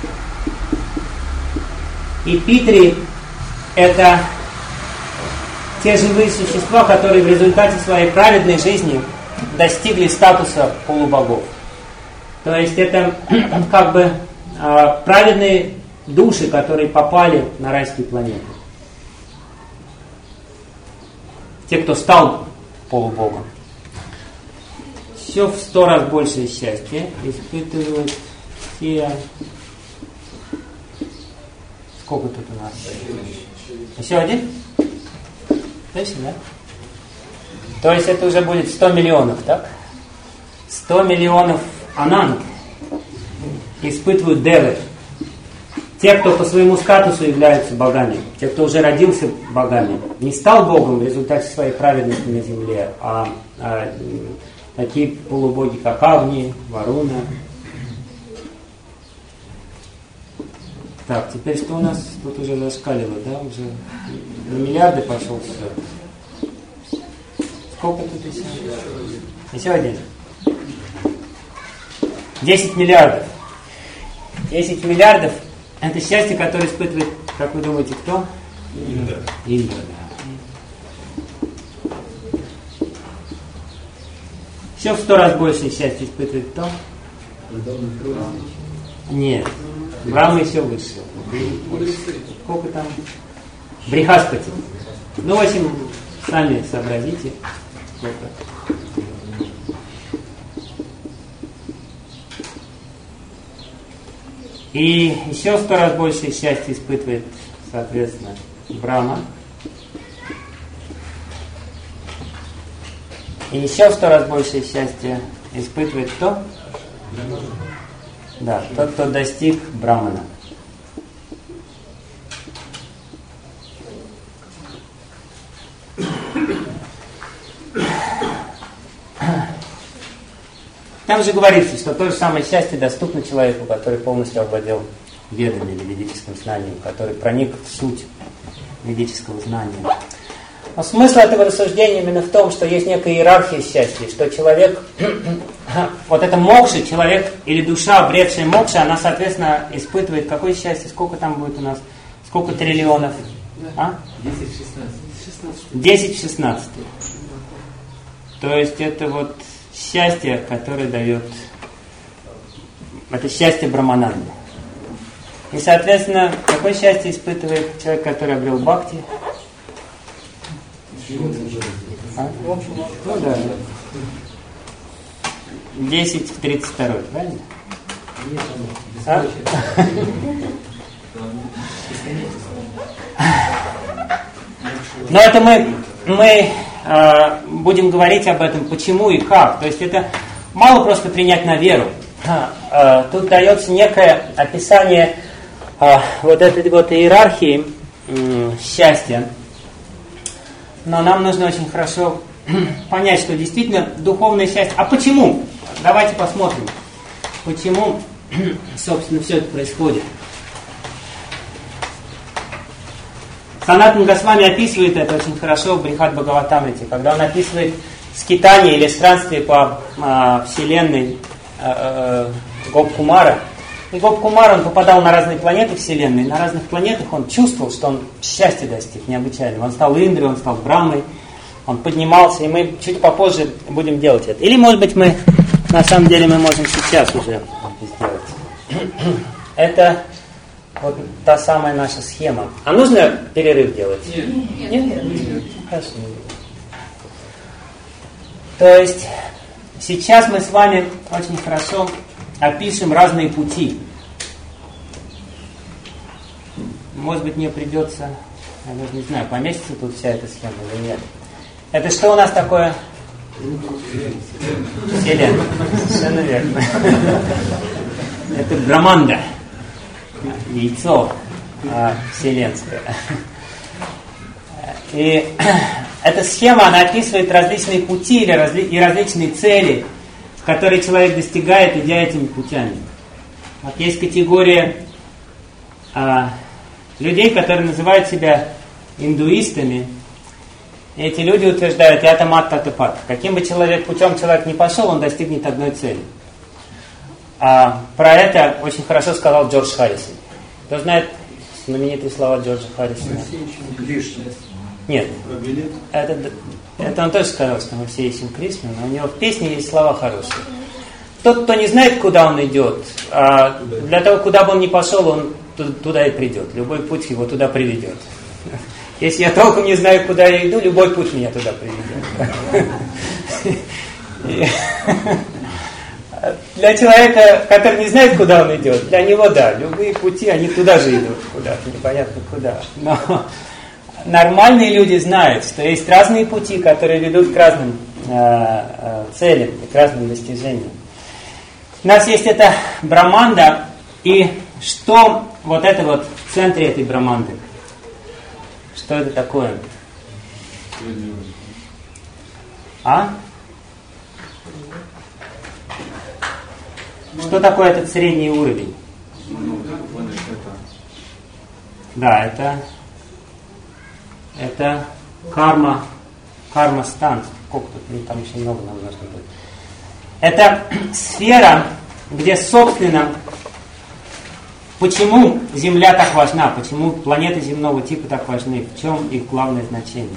И питри — это те живые существа, которые в результате своей праведной жизни достигли статуса полубогов. То есть это как бы праведные души, которые попали на райские планеты. Те, кто стал полубогом. Все в 100 раз большее счастье испытывают все... Сколько тут у нас? Еще один? Точно, да? То есть это уже будет 100 миллионов, так? 100 миллионов ананд испытывают девы. Те, кто по своему статусу являются богами, те, кто уже родился богами, не стал богом в результате своей праведности на земле, а такие полубоги, как Агни, Варуна. Так, теперь что у нас? Тут уже зашкаливало, да? Уже на миллиарды пошел все. Сколько тут еще? Еще один. 10 миллиардов. 10 миллиардов — это счастье, которое испытывает, как вы думаете, кто? Индра. Индра, да. Все в 100 раз больше счастья испытывает кто? Нет. Брахма еще выше. Сколько там? Брихаспати. Ну, в общем, сами сообразите. Сколько. И еще в 100 раз больше счастья испытывает, соответственно, Брахма. И еще в 100 раз больше счастья испытывает кто? Да, тот, кто достиг Брамана. Там же говорится, что то же самое счастье доступно человеку, который полностью овладел ведами или ведическим знанием, который проник в суть ведического знания. Но смысл этого рассуждения именно в том, что есть некая иерархия счастья, что человек, вот это мокша, человек или душа, обретшая мокша, она, соответственно, испытывает какое счастье, сколько там будет у нас, сколько триллионов? А? 10 в 16. То есть это вот счастье, которое дает, это счастье Брамананды. И, соответственно, какое счастье испытывает человек, который обрел бхакти? А? Ну да. 10 в 32, правильно? А? Но это мы будем говорить об этом, почему и как. То есть это мало просто принять на веру. Тут дается некое описание вот этой вот иерархии счастья. Но нам нужно очень хорошо понять, что действительно духовное счастье. А почему? Давайте посмотрим, почему, собственно, все это происходит. Санатан Госвами описывает это очень хорошо в Брихад Бхагаватамрите, когда он описывает скитание или странствие по вселенной Гопкумара. И Гопкумар, он попадал на разные планеты вселенной, на разных планетах он чувствовал, что он счастья достиг необычайного. Он стал Индрой, он стал Брамой, он поднимался, и мы чуть попозже будем делать это. Или, может быть, мы, на самом деле, мы можем сейчас уже это сделать. Это вот та самая наша схема. А нужно перерыв делать? Нет? Нет? Хорошо. То есть, сейчас мы с вами очень хорошо опишем разные пути. Может быть, мне придется, я даже не знаю, поместится тут вся эта схема или нет. Это что у нас такое? Вселенная. Совершенно верно. Это браманда. Яйцо вселенское. И эта схема, она описывает различные пути и различные цели, которые человек достигает, идя этими путями. Вот есть категория людей, которые называют себя индуистами. И эти люди утверждают «ята мат тата пат». Каким бы путем человек ни пошел, он достигнет одной цели. Про это очень хорошо сказал Джордж Харрисон. Кто знает знаменитые слова Джорджа Харрисона? Нет. Это он тоже сказал, что мы все ищем Кришну, но у него в песне есть слова хорошие. Тот, кто не знает, куда он идет, для того, куда бы он ни пошел, он туда и придет. Любой путь его туда приведет. Если я толком не знаю, куда я иду, любой путь меня туда приведет. Для человека, который не знает, куда он идет, для него, да, любые пути, они туда же идут, куда-то, непонятно куда. Но нормальные люди знают, что есть разные пути, которые ведут к разным целям, к разным достижениям. У нас есть эта браманда, и что вот это вот в центре этой браманды? Что это такое? Что такое этот средний уровень? Да, это карма-стан. Сколько тут? Там еще много нам нужно будет. Это сфера, где, собственно, почему Земля так важна, почему планеты земного типа так важны, в чем их главное значение?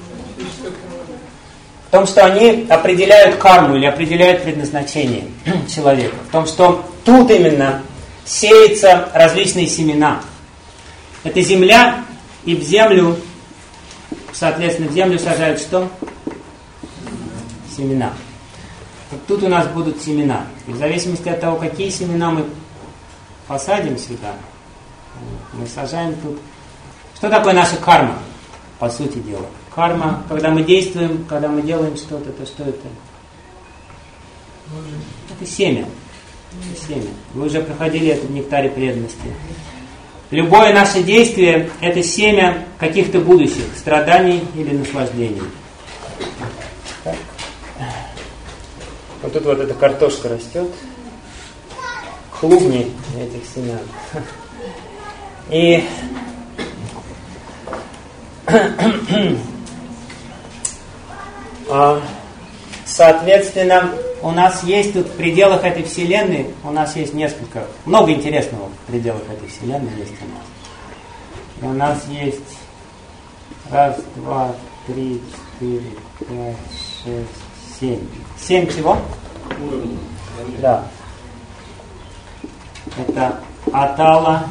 В том, что они определяют карму или определяют предназначение человека. В том, что тут именно сеются различные семена. Это земля, и в землю, соответственно, в землю сажают что? Семена. Вот тут у нас будут семена. И в зависимости от того, какие семена мы посадим сюда, мы сажаем тут. Что такое наша карма, по сути дела? Карма, когда мы действуем, когда мы делаем что-то, то что это? Это семя. Это семя. Вы уже проходили это в нектаре преданности. Любое наше действие – это семя каких-то будущих страданий или наслаждений. Так. Вот тут вот эта картошка растет. Клубни этих семян. И соответственно, у нас есть тут в пределах этой вселенной, у нас есть много интересного в пределах этой вселенной есть у нас. И у нас есть 1, 2, 3, 4, 5, 6, 7. 7 чего? Уровней. Да. Это Атала,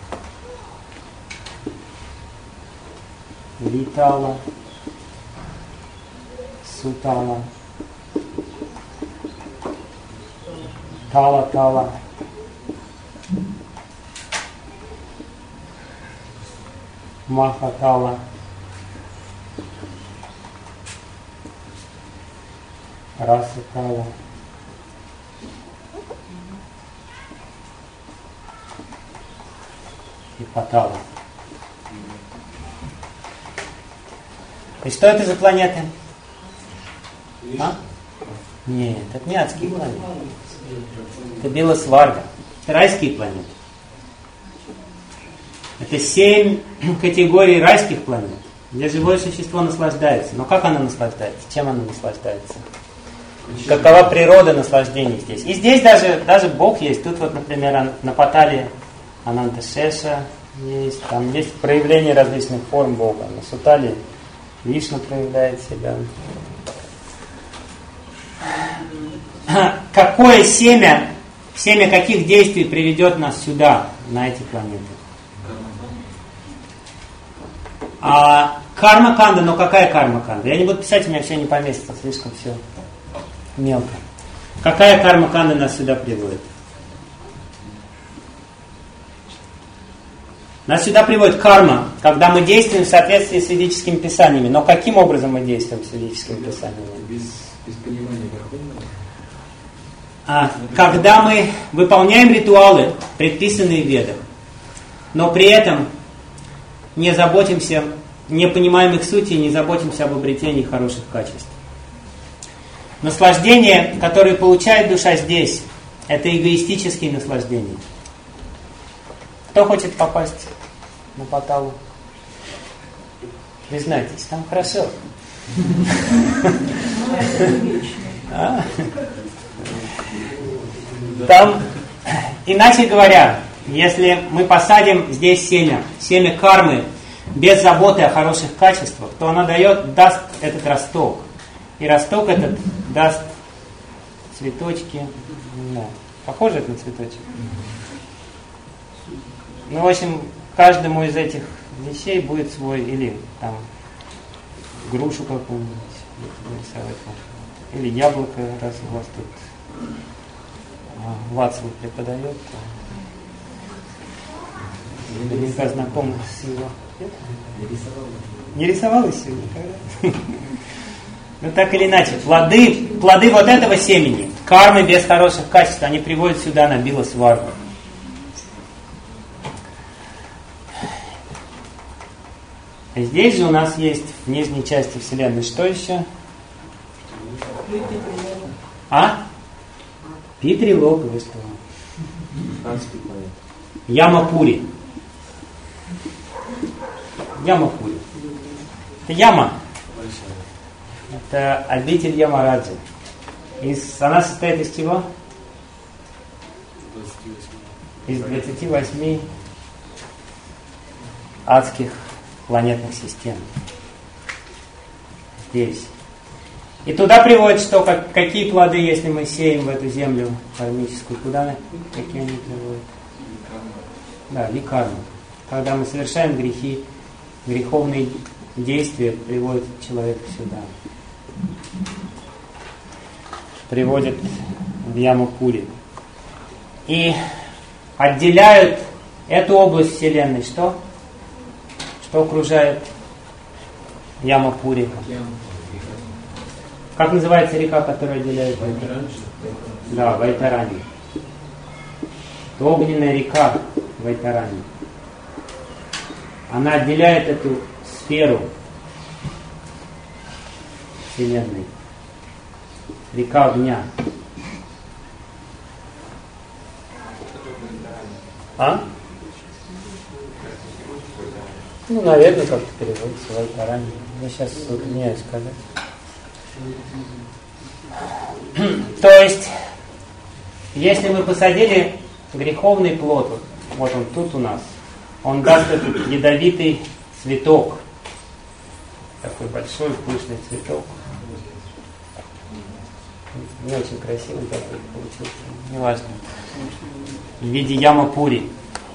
Витала, Сутала, Тала-Тала, Маха-Тала, Раса-Тала, и Патала. И что это за планеты? Нет, это не адские планеты. Это Белосварга. Это райские планеты. Это 7 категорий райских планет, где живое существо наслаждается. Но как оно наслаждается? Чем оно наслаждается? Какова природа наслаждений здесь? И здесь даже Бог есть. Тут вот, например, на Патале Ананта Шеша есть. Там есть проявление различных форм Бога. На Сутале Вишну проявляет себя. Какое семя каких действий приведет нас сюда, на эти планеты? Карма-канда, но какая карма-канда? Я не буду писать, у меня все не поместится, слишком все мелко. Какая карма канда нас сюда приводит? Нас сюда приводит карма, когда мы действуем в соответствии с ведическими писаниями. Но каким образом мы действуем с ведическими писаниями? Без понимания Верховного. Когда мы выполняем ритуалы, предписанные в Ведах, но при этом не заботимся, не понимаем их сути и не заботимся об обретении хороших качеств. Наслаждения, которые получает душа здесь, это эгоистические наслаждения. Кто хочет попасть на Паталу? Признайтесь, там хорошо. Там, иначе говоря, если мы посадим здесь семя кармы, без заботы о хороших качествах, то она даст этот росток. И росток этот даст цветочки. Да. Похоже это на цветочек? Ну, в общем, каждому из этих вещей будет свой, или там грушу какую-нибудь нарисовать можно. Или яблоко, раз у вас тут Ватсон преподает. Наверняка знаком с его. Не рисовалась сегодня никогда? Ну так или иначе, плоды вот этого семени, кармы без хороших качеств, они приводят сюда на билосваргу. Здесь же у нас есть в нижней части Вселенной что еще? Питрилок, вы что? Ямапури. Ямапури. Это яма. Это обитель Ямараджи. Она состоит из чего? Из 28 адских планетных систем. Здесь. И туда приводит, что какие плоды, если мы сеем в эту землю кармическую, куда какие они приводят? Да, викарма. Когда мы совершаем грехи, греховные действия приводят человека сюда. Приводят в яму Пури. И отделяют эту область Вселенной. Что? Что окружает яму Пури? Как называется река, которая отделяет? Да, Вайтарани. Это огненная река Вайтарани. Она отделяет эту сферу Вселенной. Река огня. Ну, наверное, как-то переводится Вайтарани. Я сейчас затрудняюсь сказать. То есть, если мы посадили греховный плод, вот он тут у нас, он даст этот ядовитый цветок. Такой большой, пышный цветок. Не очень красивый такой получился. Неважно. В виде ямапури.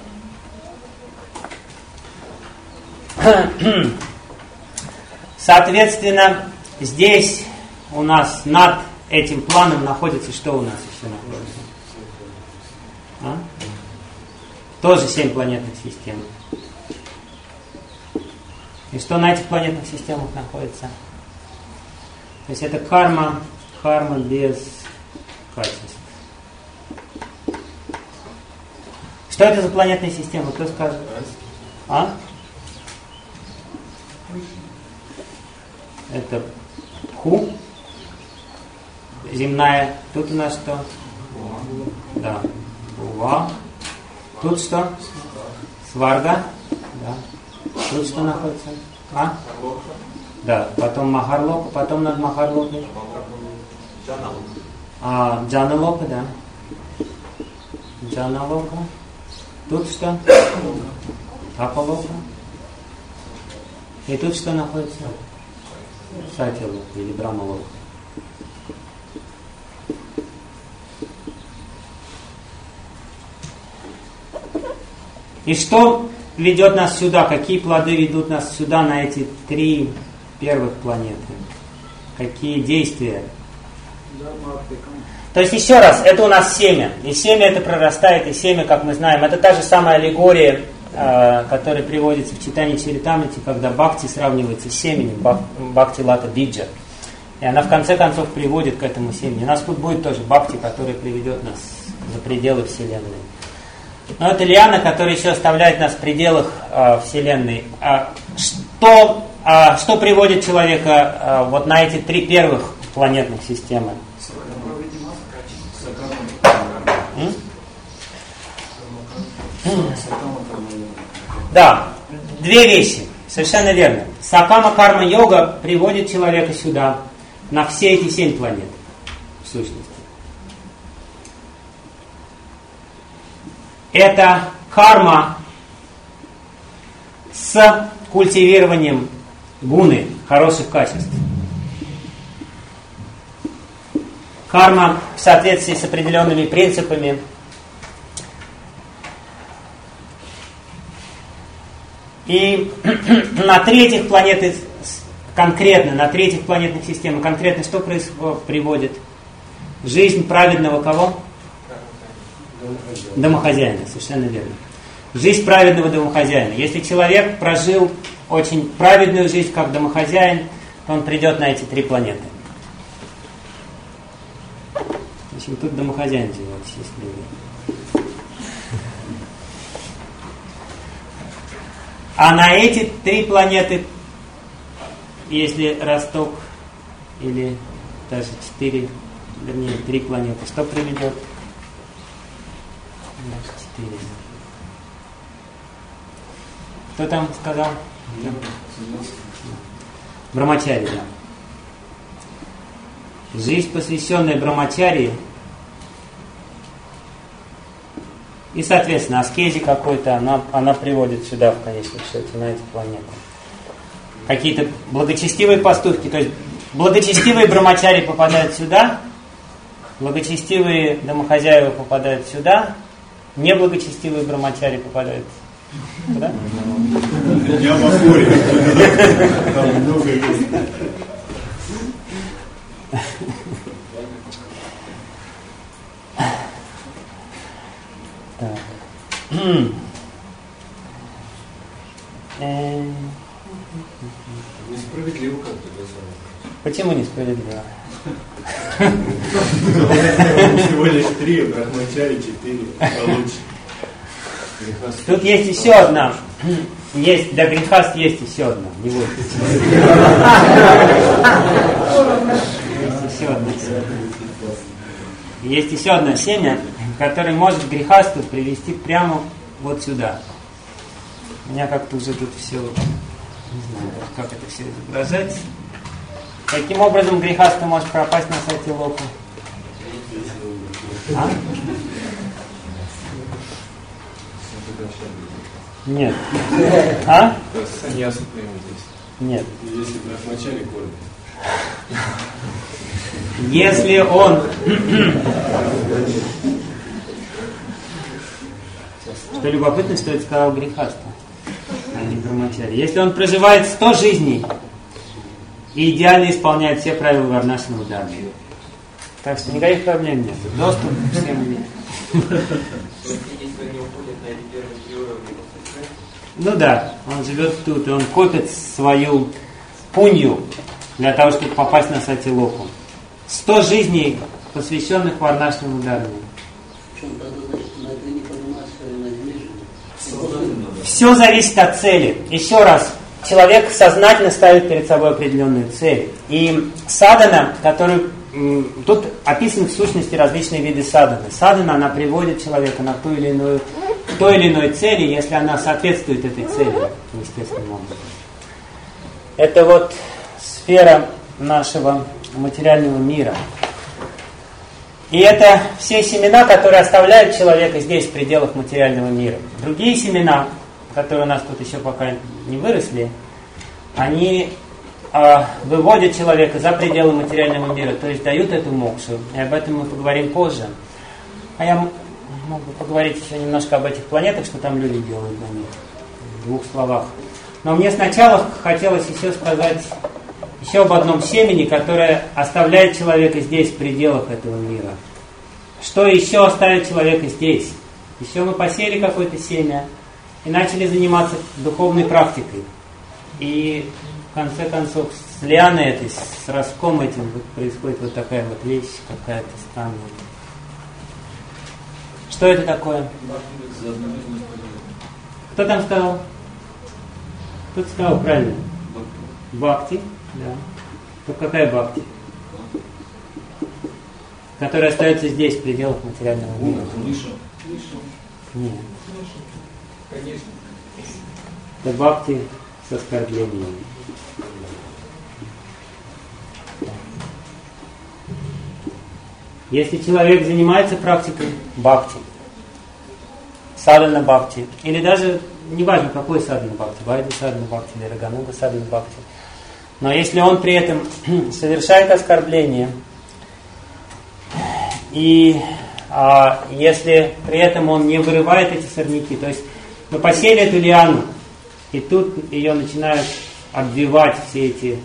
Соответственно, здесь у нас над этим планом находится, что у нас еще находится? Тоже 7 планетных систем. И что на этих планетных системах находится? То есть это карма без качеств. Что это за планетная система? Кто скажет? Это Пху, земная. Тут у нас что? Да. Бува. Тут что? Сварга. Да. Тут что находится? Да. Потом Махарлока, потом над Махарлокой. Джаналока, да. Джаналока. Тут что? Тапалока. И тут что находится? Сатилока или Брамалока. И что ведет нас сюда? Какие плоды ведут нас сюда, на эти 3 первых планеты? Какие действия? То есть еще раз, это у нас семя. И семя это прорастает, и семя, как мы знаем, это та же самая аллегория, которая приводится в читании Чаритамрити, когда бхакти сравнивается с семенем, бхакти лата биджа. И она в конце концов приводит к этому семени. У нас тут будет тоже бхакти, который приведет нас за пределы Вселенной. Но это лиана, которая еще оставляет нас в пределах Вселенной. Что приводит человека вот на эти 3 первых планетных системы? Да, 2 вещи, совершенно верно. Сакама карма йога приводит человека сюда, на все эти 7 планет, в сущности. Это карма с культивированием гуны, хороших качеств. Карма в соответствии с определенными принципами. И на 3 планетах конкретно, на 3 планетных системах конкретно что приводит? Жизнь праведного кого? Домохозяина, совершенно верно. Жизнь праведного домохозяина. Если человек прожил очень праведную жизнь как домохозяин, то он придет на эти 3 планеты. В общем, тут домохозяин живет счастливый. А на эти 3 планеты, если Росток или даже 4, вернее 3 планеты, что приведет? 4. Кто там сказал? Брамачари, да. Жизнь, посвященная Брамачари, и, соответственно, аскези какой-то, она приводит сюда, в конечном счете, на эти планеты. Какие-то благочестивые поступки, то есть благочестивые брамачари попадают сюда, благочестивые домохозяева попадают сюда, неблагочестивые брамачари попадают куда? Я в Афоре. Там много есть. Несправедливо как-то. Почему несправедливо? Всего лишь 3, Брахмачари 4, получше. Тут есть еще одна. Есть, для грехаст есть еще одна. Не будет. Есть еще одно семя, которое может грехасту привести прямо вот сюда. У меня как-то уже тут все, не знаю, как это все изображать. Каким образом грехаста может пропасть на сайте Локу? А? Нет. А? Саньясу прямо здесь. Нет. Если Брахмачари кормит. Если он... Что любопытно, что это сказал грехаста, а не Брамачари. Если он проживает 100 жизней и идеально исполняет все правила варнашного дхармы. Так что никаких проблем нет. Доступ к всем нет. Ну да, он живет тут, и он копит свою пунью для того, чтобы попасть на сати-локу. 100 жизней, посвященных варнашному дхарме. Все зависит от цели. Еще раз, человек сознательно ставит перед собой определенную цель. И садхана, которую... Тут описаны в сущности различные виды садханы. Садхана, она приводит человека на ту или иной цели, если она соответствует этой цели, естественным образом. Это вот сфера нашего материального мира. И это все семена, которые оставляют человека здесь, в пределах материального мира. Другие семена, которые у нас тут еще пока не выросли, они выводят человека за пределы материального мира, то есть дают эту мокшу. И об этом мы поговорим позже. А я мог бы поговорить еще немножко об этих планетах, что там люди делают на них, в 2 словах. Но мне сначала хотелось еще сказать еще об одном семени, которое оставляет человека здесь, в пределах этого мира. что еще оставит человека здесь. Еще мы посеяли какое-то семя и начали заниматься духовной практикой. И в конце концов с лианой этой, с ростком этим происходит вот такая вот вещь, какая-то странная. Что это такое? Кто там сказал? Кто-то сказал правильно. Бхакти. Да. То какая бхакти? Которая остается здесь, в пределах материального мира. Нет. Это бхакти с оскорблением. Если человек занимается практикой бхакти, садхана бхакти, или даже, неважно какой садхана бхакти, вайда садхана бхакти или рагануга садхана бхакти, но если он при этом совершает оскорбление, и если при этом он не вырывает эти сорняки, то есть мы посеяли эту лиану, и тут ее начинают обвивать все эти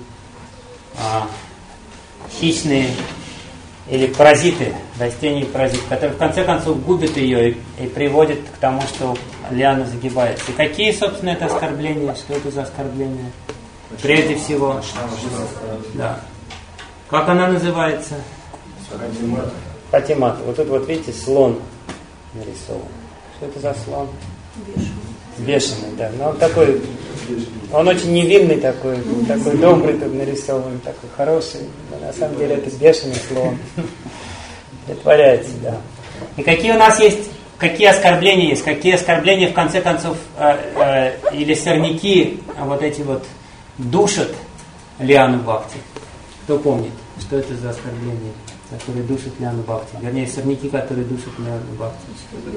хищные или паразиты, растения паразиты, которые в конце концов губят ее и приводят к тому, что лиана загибается. И какие, собственно, это оскорбления? Что это за оскорбления? Прежде всего, да. Как она называется? Патимат. Вот тут вот видите, слон нарисован. Что это за слон? Бешеный, да. Но он такой, он очень невинный такой добрый тут нарисован, такой хороший. Но на самом деле это бешеный слон. Притворяется, да. И какие у нас есть, какие оскорбления есть, какие оскорбления в конце концов, или сорняки вот эти вот душат лиану бхакти. Кто помнит, что это за оскорбления, которые душат лиану бхакти? Вернее, сорняки, которые душат лиану бхакти.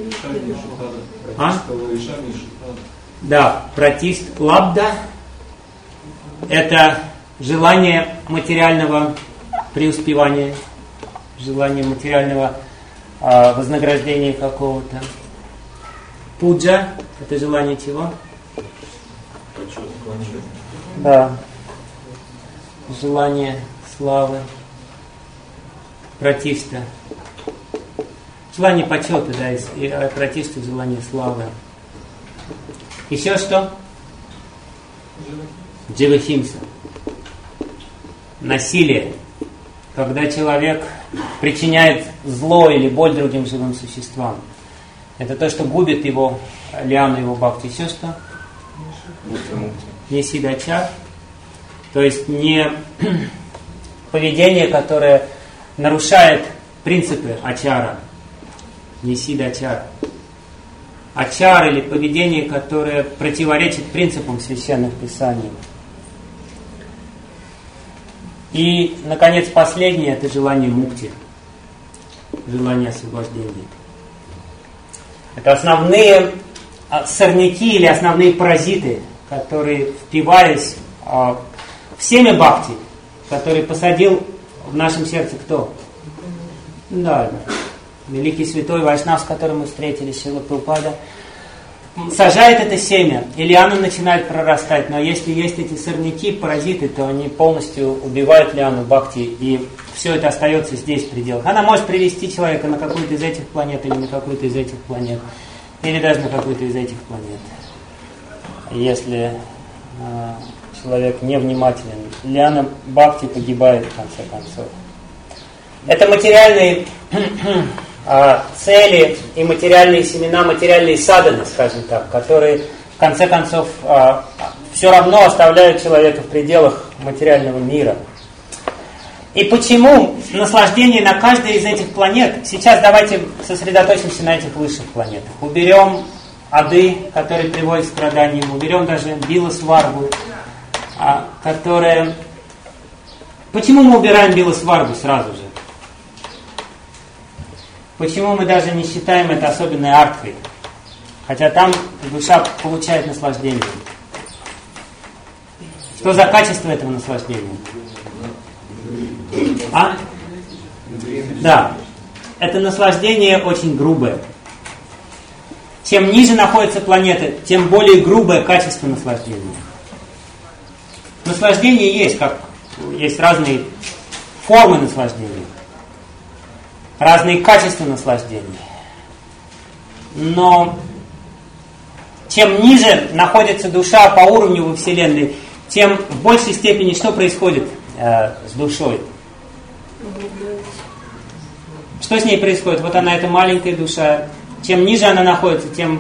Да, пратишт лабда – это желание материального преуспевания, желание материального вознаграждения какого-то. Пуджа – это желание чего? Да. Желание славы. Пратишта. Желание почета, да, и пратишта – желание славы. Еще что? Дживахимса. Насилие. Когда человек причиняет зло или боль другим живым существам. Это то, что губит его, лиану его бхакти. Еще что? Не сидача. То есть не поведение, которое нарушает принципы ачара. Не сидачар. Ачар или поведение, которое противоречит принципам священных писаний. И, наконец, последнее – это желание мукти, желание освобождения. Это основные сорняки или основные паразиты, которые, впиваясь в семя бхакти, который посадил в нашем сердце кто? Да, великий святой Вайшнав, с которым мы встретились, Шрила Прабхупада, сажает это семя, и лиана начинает прорастать. Но если есть эти сорняки, паразиты, то они полностью убивают лиану бхакти, и все это остается здесь, в пределах. Она может привести человека на какую-то из этих планет, или на какую-то из этих планет, или даже на какую-то из этих планет. Если человек невнимателен, лиана бхакти погибает в конце концов. Это материальные цели и материальные семена, материальные садханы, скажем так, которые в конце концов все равно оставляют человека в пределах материального мира. И почему наслаждение на каждой из этих планет? Сейчас давайте сосредоточимся на этих высших планетах. Уберем ады, которые приводят к страданиям, уберем даже биласваргу, которая... Почему мы убираем биласваргу сразу же? Почему мы даже не считаем это особенной арткой? Хотя там душа получает наслаждение. Что за качество этого наслаждения? Да. Это наслаждение очень грубое. Чем ниже находится планета, тем более грубое качество наслаждения. Наслаждение есть разные формы наслаждения. разные качества наслаждений. Но чем ниже находится душа по уровню во Вселенной, тем в большей степени что происходит с душой? Что с ней происходит? Вот она, эта маленькая душа. Чем ниже она находится, тем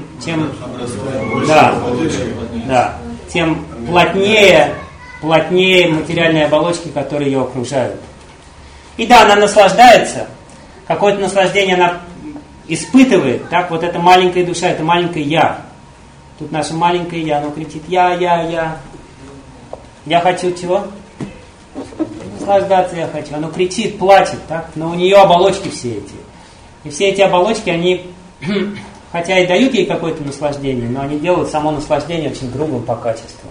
плотнее материальные оболочки, которые ее окружают. И да, она наслаждается, какое-то наслаждение она испытывает. Так, вот эта маленькая душа, это маленькое «я». Тут наше маленькое «я», оно кричит «я». Я хочу чего? Наслаждаться я хочу. Оно кричит, плачет, так? Но у нее оболочки все эти. И все эти оболочки, они, хотя и дают ей какое-то наслаждение, но они делают само наслаждение очень грубым по качеству.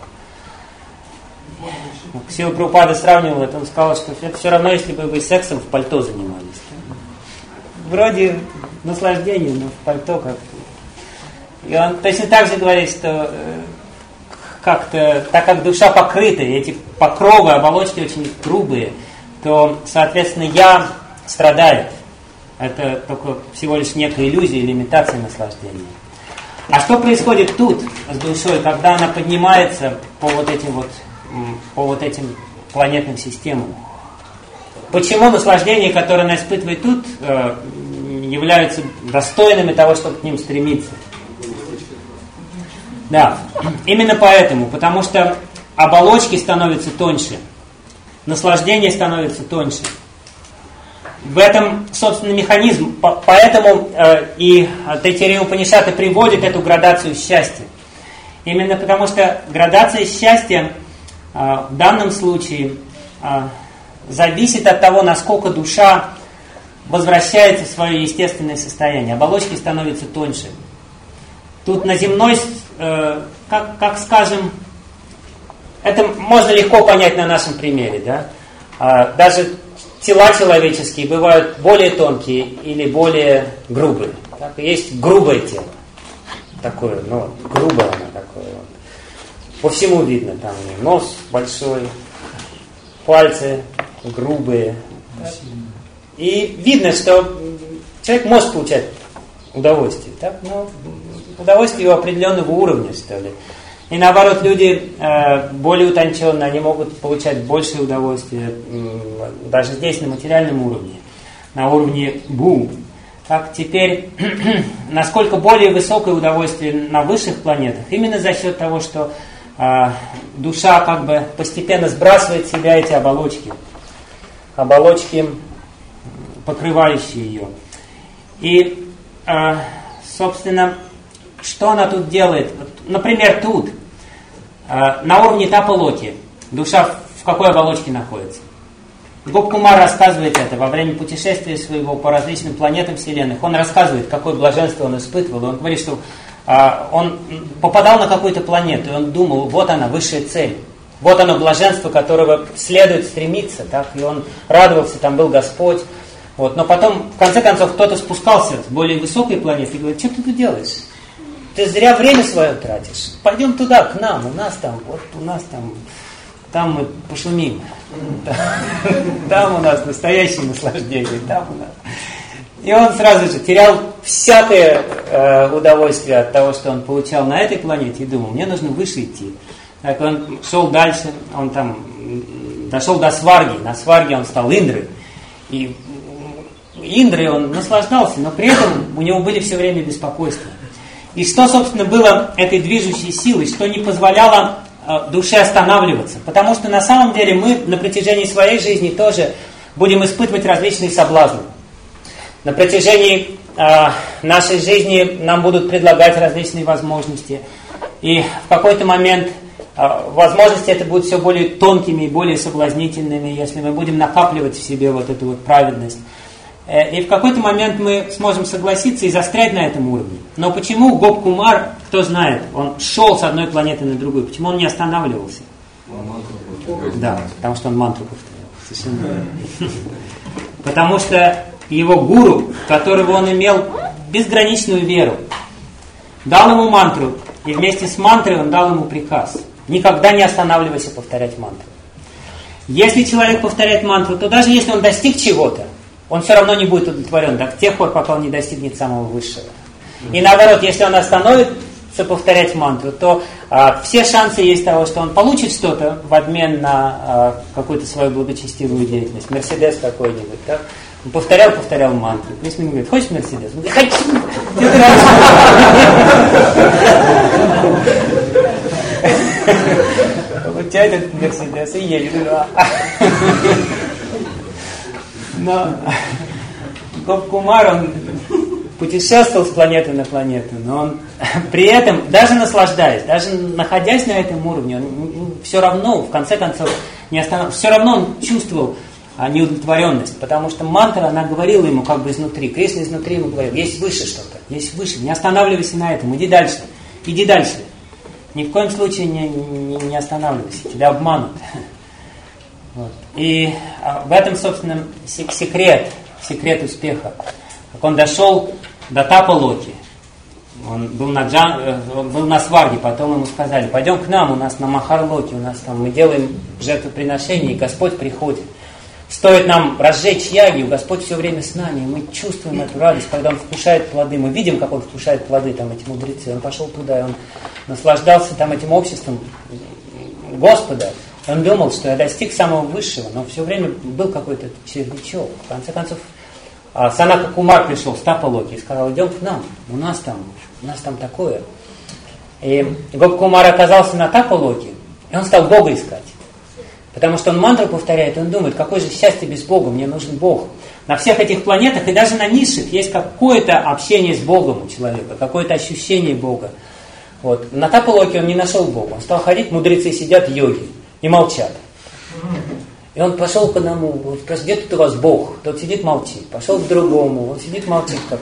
Шрила Прабхупада сравнивал это, он сказал, что это все равно, если бы вы сексом в пальто занимались. Вроде наслаждение, но в пальто как-то. И он точно так же говорит, что как-то, так как душа покрыта, и эти покровы, оболочки очень грубые, то, соответственно, я страдает. Это только всего лишь некая иллюзия или имитация наслаждения. А что происходит тут с душой, когда она поднимается по вот этим планетным системам? Почему наслаждения, которые она испытывает тут, являются достойными того, чтобы к ним стремиться? Да, именно поэтому, потому что оболочки становятся тоньше, наслаждение становится тоньше. В этом, собственно, механизм, поэтому и Тайтирея Упанишата приводит эту градацию счастья. Именно потому что градация счастья в данном случае зависит от того, насколько душа возвращается в свое естественное состояние. Оболочки становятся тоньше. Тут на земной, как скажем, это можно легко понять на нашем примере, да? Даже тела человеческие бывают более тонкие или более грубые. Так? Есть грубое тело, такое, ну, грубое оно такое. Вот. По всему видно, там нос большой, пальцы грубые. Так? И видно, что человек может получать удовольствие, так? Но удовольствие определенного уровня, что ли. И наоборот, люди более утонченные, они могут получать большее удовольствие, даже здесь на материальном уровне, на уровне бу. Так, теперь, насколько более высокое удовольствие на высших планетах, именно за счет того, что душа как бы постепенно сбрасывает с себя эти оболочки, покрывающие ее. И, собственно, что она тут делает? Например, тут, на уровне Тапа-Локи, душа в какой оболочке находится? Гопкумар рассказывает это во время путешествия своего по различным планетам Вселенных. Он рассказывает, какое блаженство он испытывал. Он говорит, что он попадал на какую-то планету, и он думал, вот она, высшая цель. Вот оно, блаженство, которого следует стремиться. Так? И он радовался, там был Господь. Вот. Но потом, в конце концов, кто-то спускался с более высокой планеты и говорит, что ты тут делаешь? Ты зря время свое тратишь. Пойдем туда, к нам. У нас там мы пошумим. Там у нас настоящее наслаждение. Там у нас. И он сразу же терял всякое удовольствие от того, что он получал на этой планете, и думал, мне нужно выше идти. Так он шел дальше, он там дошел до Сварги. На Сварге он стал Индрой. И Индрой он наслаждался, но при этом у него были все время беспокойства. И что, собственно, было этой движущей силой, что не позволяло душе останавливаться? Потому что на самом деле мы на протяжении своей жизни тоже будем испытывать различные соблазны. На протяжении нашей жизни нам будут предлагать различные возможности. И в какой-то момент возможности это будут все более тонкими и более соблазнительными, если мы будем накапливать в себе вот эту вот праведность. И в какой-то момент мы сможем согласиться и застрять на этом уровне. Но почему Гопкумар, кто знает, он шел с одной планеты на другую, почему он не останавливался? Да, потому что он мантру повторял. Потому что его гуру, которого он имел безграничную веру, дал ему мантру, и вместе с мантрой он дал ему приказ. Никогда не останавливайся повторять мантру. Если человек повторяет мантру, то даже если он достиг чего-то, он все равно не будет удовлетворен до тех пор, пока он не достигнет самого высшего. И наоборот, если он остановится повторять мантру, то все шансы есть того, что он получит что-то в обмен на какую-то свою благочестивую деятельность. Мерседес какой-нибудь, так? Он повторял мантру. Кришна ему говорит: хочешь Мерседес? Он говорит: хочу! Получает этот Мерседес и едет. Но Гопкумар, он путешествовал с планеты на планету, но он при этом, даже наслаждаясь, даже находясь на этом уровне, он все равно, в конце концов, все равно он чувствовал неудовлетворенность, потому что мантра, она говорила ему как бы изнутри. Кришна изнутри ему говорил: есть выше что-то, есть выше, не останавливайся на этом, иди дальше. Ни в коем случае не останавливайся, тебя обманут. Вот. И в этом, собственно, секрет успеха. Как он дошел до Тапа-Локи, он был на Сварге, потом ему сказали: пойдем к нам, у нас на Махар-Локе, у нас там мы делаем жертвоприношение, и Господь приходит. Стоит нам разжечь ягью, Господь все время с нами, и мы чувствуем эту радость, когда Он вкушает плоды. Мы видим, как Он вкушает плоды, там эти мудрецы. Он пошел туда, и он наслаждался там этим обществом Господа. Он думал, что я достиг самого высшего, но все время был какой-то червячок. В конце концов, Санака Кумар пришел с Тапа-Локи и сказал: идем к нам, у нас там такое. И Гопкумар оказался на Тапа-Локе, и он стал Бога искать. Потому что он мантру повторяет, и он думает: какое же счастье без Бога, мне нужен Бог. На всех этих планетах и даже на низших есть какое-то общение с Богом у человека, какое-то ощущение Бога. Вот. На Тапа-Локе он не нашел Бога, он стал ходить, мудрецы сидят, йоги, и молчат. И он пошел к одному, он спросил: где тут у вас Бог? Тот сидит, молчит. Пошел к другому, он сидит, молчит. Как...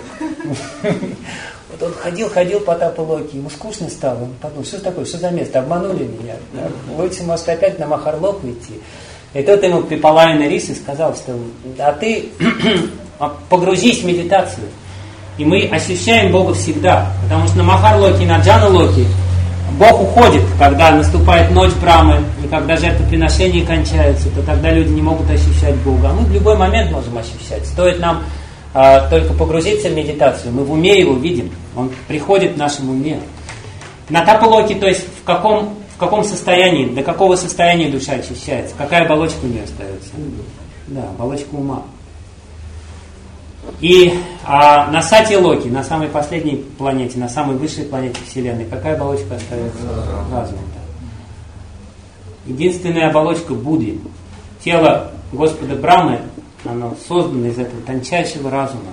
Вот он ходил по Тапа-Локе, ему скучно стало. Он подумал: что такое, что за место, обманули меня. Лучше, может, опять на Махар-Локу идти. И тот ему Пипалайна Риси сказал, что а ты погрузись в медитацию. И мы ощущаем Бога всегда. Потому что на Махар-Локе и на Джана-Локе Бог уходит, когда наступает ночь Брамы, и когда жертвоприношения кончаются, то тогда люди не могут ощущать Бога. А мы в любой момент можем ощущать. Стоит нам только погрузиться в медитацию, мы в уме его видим, он приходит в нашем уме. На Тапа-Локе, то есть в каком состоянии, до какого состояния душа очищается, какая оболочка у нее остается? Да, оболочка ума. И на Сати-Локе, на самой последней планете, на самой высшей планете Вселенной, какая оболочка остается? Разум. Единственная оболочка Будды, тело Господа Брамы, оно создано из этого тончайшего разума.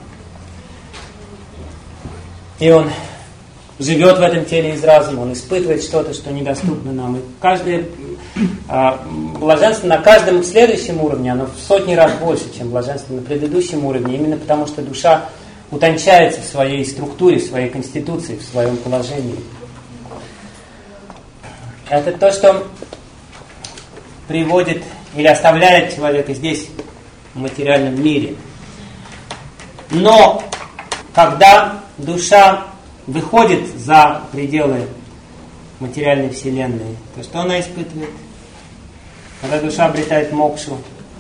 И он живет в этом теле из разума, он испытывает что-то, что недоступно нам. И каждое блаженство на каждом следующем уровне, оно в сотни раз больше, чем блаженство на предыдущем уровне, именно потому что душа утончается в своей структуре, в своей конституции, в своем положении. Это то, что приводит или оставляет человека здесь, в материальном мире. Но когда душа выходит за пределы материальной вселенной, то что она испытывает? Когда душа обретает мокшу,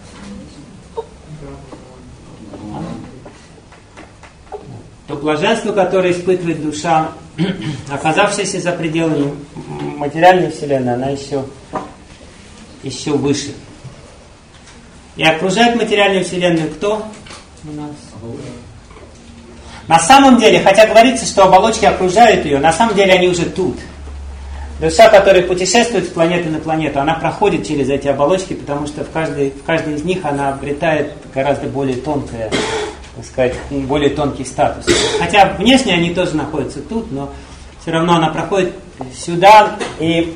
то блаженство, которое испытывает душа, оказавшаяся за пределами материальной вселенной, она еще выше. И окружает материальную вселенную кто у нас? На самом деле, хотя говорится, что оболочки окружают ее, на самом деле они уже тут. Душа, которая путешествует с планеты на планету, она проходит через эти оболочки, потому что в каждой из них она обретает гораздо более тонкое, так сказать, более тонкий статус. Хотя внешне они тоже находятся тут, но все равно она проходит сюда, и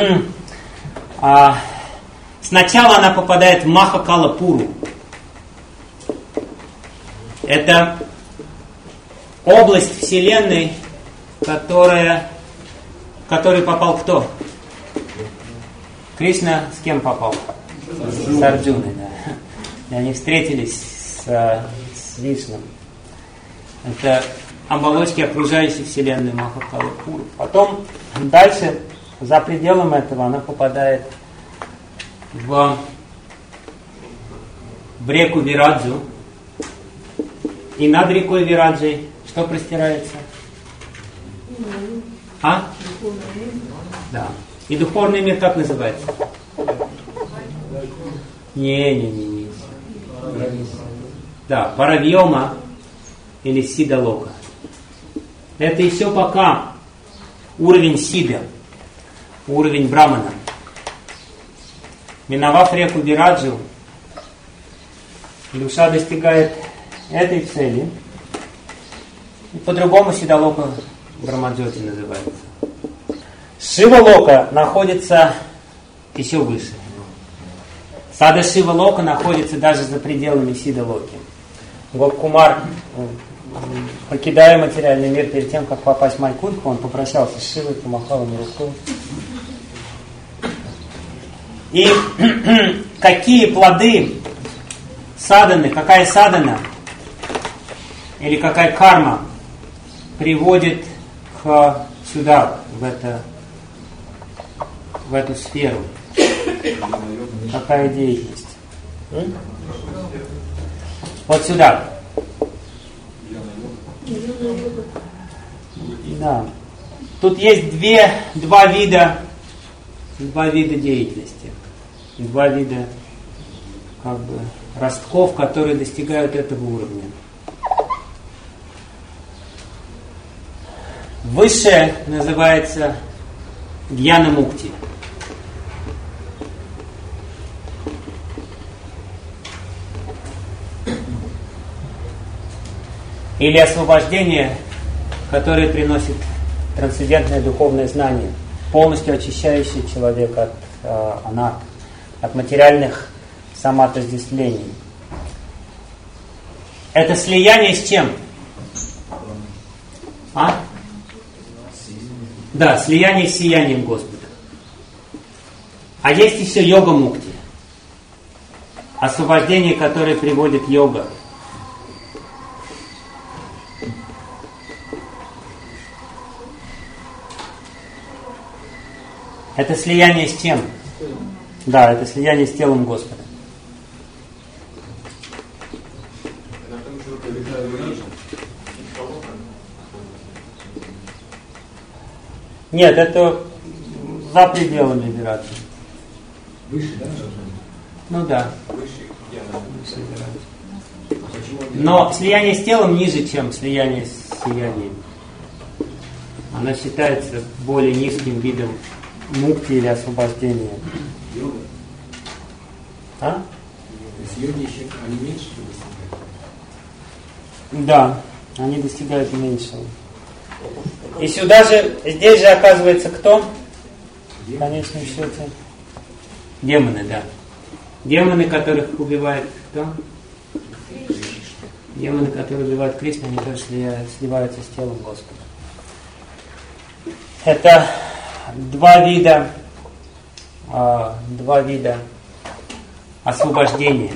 сначала она попадает в Махакала-Пуру. Это область Вселенной, в которой попал кто? Кришна с кем попал? С Арджуной, да. И они встретились с Вишну. Это оболочки окружающей Вселенной Махакала-Пуру. Потом дальше, за пределом этого, она попадает в реку Вираджу. И над рекой Вираджей что простирается? А? Да. И духовный мир как называется? Не. Да, Паравьома или Сидалока. Это еще пока уровень Сида, уровень Брамана. Миновав реку Вираджу, душа достигает этой цели. И по-другому Сидалока Брамаджоти называется. Шива-лока находится еще выше. Сада Шива-лока находится даже за пределами Сида-локи. Гопкумар, покидая материальный мир, перед тем, как попасть в Майкунтху, он попрощался с Шивой, помахал ему рукой. И какие плоды саданы, какая садана или какая карма приводит сюда, в эту сферу? Какая деятельность? Вот сюда. Да. Тут есть два вида деятельности. Два вида ростков, которые достигают этого уровня. Высшее называется Гьяна-мукти. Или освобождение, которое приносит трансцендентное духовное знание, полностью очищающее человека от материальных самоотождествлений. Это слияние с чем? Да, слияние с сиянием Господа. А есть еще йога-мукти. Освобождение, которое приводит йога. Это слияние с чем? Да, это слияние с телом Господа. Нет, это за пределами Вираджи. Выше, да? Ну да. Но слияние с телом ниже, чем слияние с сиянием. Оно считается более низким видом мукти или освобождения. Йога? А? С йоги еще они меньше достигают? Да, они достигают меньшего. И сюда же, здесь же оказывается кто? В конечном счете. Демоны, да. Демоны, которых убивает кто? Демоны, которые убивают Кришну, они тоже сливаются с телом Господа. Это два вида освобождения.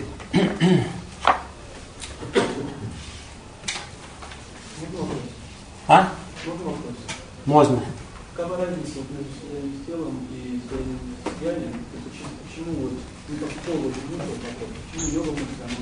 А? Можно. Какая разница между слиянием с телом и слиянием? Почему вот почему йога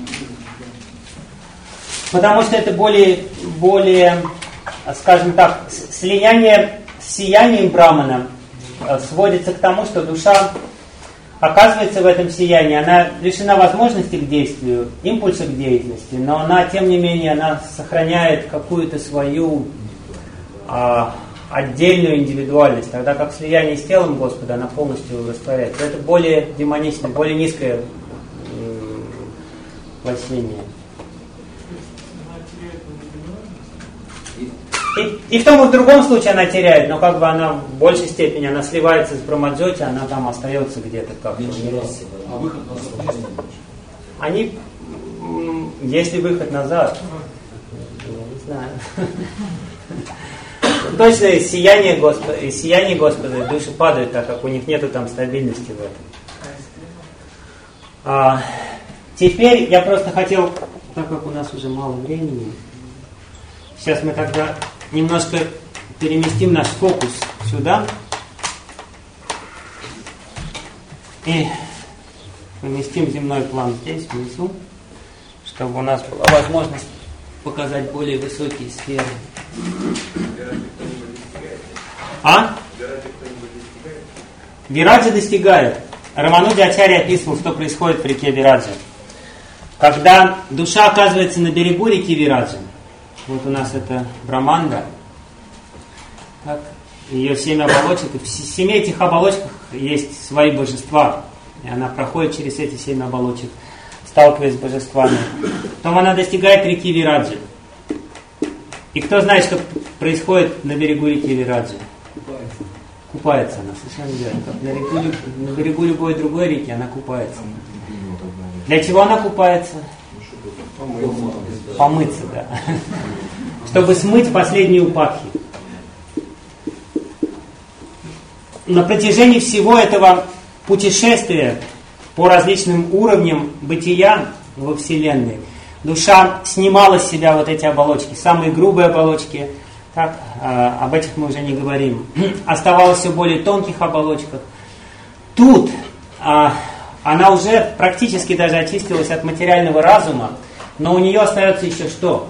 Потому что это более, скажем так, слияние с сиянием Брамана сводится к тому, что душа оказывается в этом сиянии, она лишена возможности к действию, импульса к деятельности, но она, тем не менее, она сохраняет какую-то свою отдельную индивидуальность, тогда как слияние с телом Господа, она полностью растворяется. Это более демоничное, более низкое воплощение. И в том и в другом случае она теряет, но как бы она в большей степени она сливается с Брамаджоти, она там остается где-то как-то. А выход назад есть? Они, если выход назад, я не знаю. Точно сияние Господа, души падают, так как у них нету там стабильности в этом. Теперь я просто хотел, так как у нас уже мало времени, сейчас мы тогда немножко переместим наш фокус сюда и поместим земной план здесь, внизу, чтобы у нас была возможность показать более высокие сферы. А? Вираджа достигает. Рамануджа Ачарья описывал, что происходит в реке Вираджа. Когда душа оказывается на берегу реки Вираджа, вот у нас это Браманда, так, ее 7 оболочек, и в 7 этих оболочках есть свои божества, и она проходит через эти 7 оболочек, сталкиваясь с божествами. Потом она достигает реки Вираджа. И кто знает, что происходит на берегу реки Вираджа? Купается она, совершенно верно. Как на берегу любой другой реки она купается. Для чего она купается? Помыться, да. Чтобы смыть последние упадки. На протяжении всего этого путешествия по различным уровням бытия во Вселенной душа снимала с себя вот эти оболочки, самые грубые оболочки. Так, об этих мы уже не говорим. Оставалось все более тонких оболочках. Тут она уже практически даже очистилась от материального разума, но у нее остается еще что?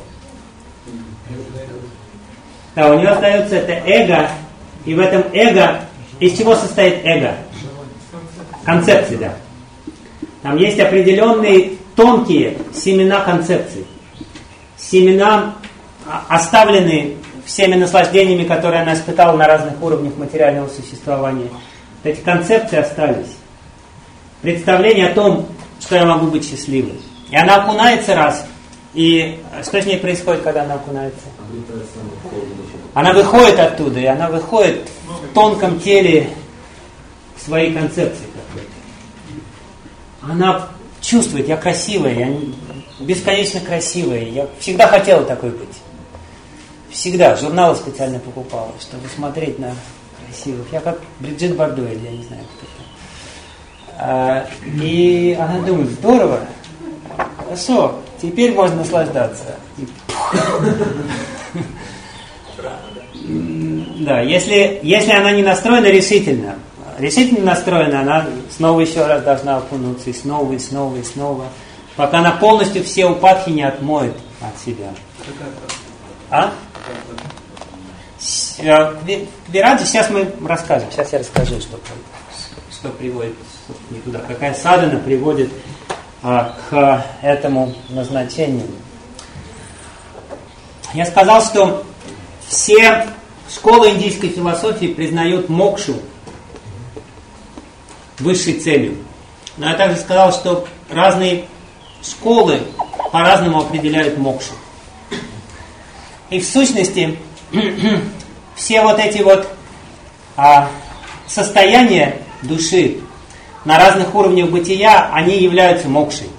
Да, у нее остается это эго, и в этом эго, из чего состоит эго? Концепции, да. Там есть определенные тонкие семена концепций. Семена, оставленные всеми наслаждениями, которые она испытала на разных уровнях материального существования. Вот эти концепции остались. Представление о том, что я могу быть счастливым. И она окунается раз. И что с ней происходит, когда она окунается? Она выходит оттуда, и она выходит в тонком теле своей концепции какой-то. Она чувствует, я красивая, я бесконечно красивая. Я всегда хотела такой быть. Всегда. Журналы специально покупала, чтобы смотреть на красивых. Я как Бриджит Бардо, или я не знаю, кто это. И она думает, здорово, хорошо, теперь можно наслаждаться. Да, если она не настроена решительно настроена, она снова еще раз должна окунуться, и снова, и снова, и снова, пока она полностью все упадки не отмоет от себя. А? Вираджа, сейчас мы расскажем. Сейчас я расскажу, что приводит не туда, какая садхана приводит к этому назначению. Я сказал, что все школы индийской философии признают мокшу высшей целью. Но я также сказал, что разные школы по-разному определяют мокшу. И в сущности все вот эти вот состояния души на разных уровнях бытия, они являются мокшей.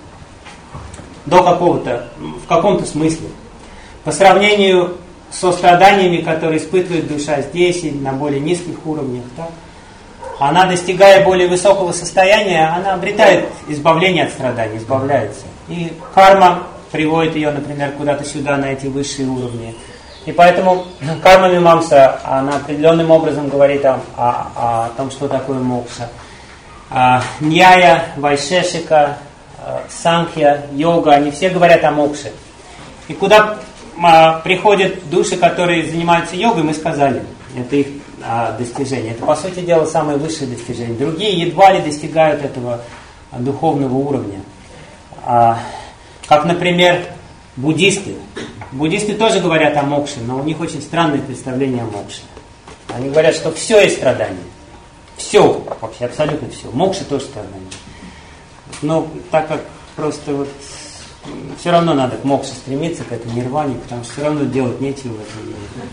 В каком-то смысле. По сравнению со страданиями, которые испытывает душа здесь и на более низких уровнях, так, она, достигая более высокого состояния, она обретает избавление от страданий, избавляется. И карма приводит ее, например, куда-то сюда, на эти высшие уровни. И поэтому карма мимамса, она определенным образом говорит о том, что такое мокша. Ньяя, вайшешика, санхья, йога, они все говорят о мокше. И куда приходят души, которые занимаются йогой, мы сказали, это их достижение. Это, по сути дела, самое высшее достижение. Другие едва ли достигают этого духовного уровня. Как, например, буддисты. Буддисты тоже говорят о мокше, но у них очень странное представление о мокше. Они говорят, что все есть страдание. Все, вообще абсолютно все. Мокша тоже страдание. Но так как просто вот все равно надо к мокше стремиться, к этой нирване, потому что все равно делать нечего в этом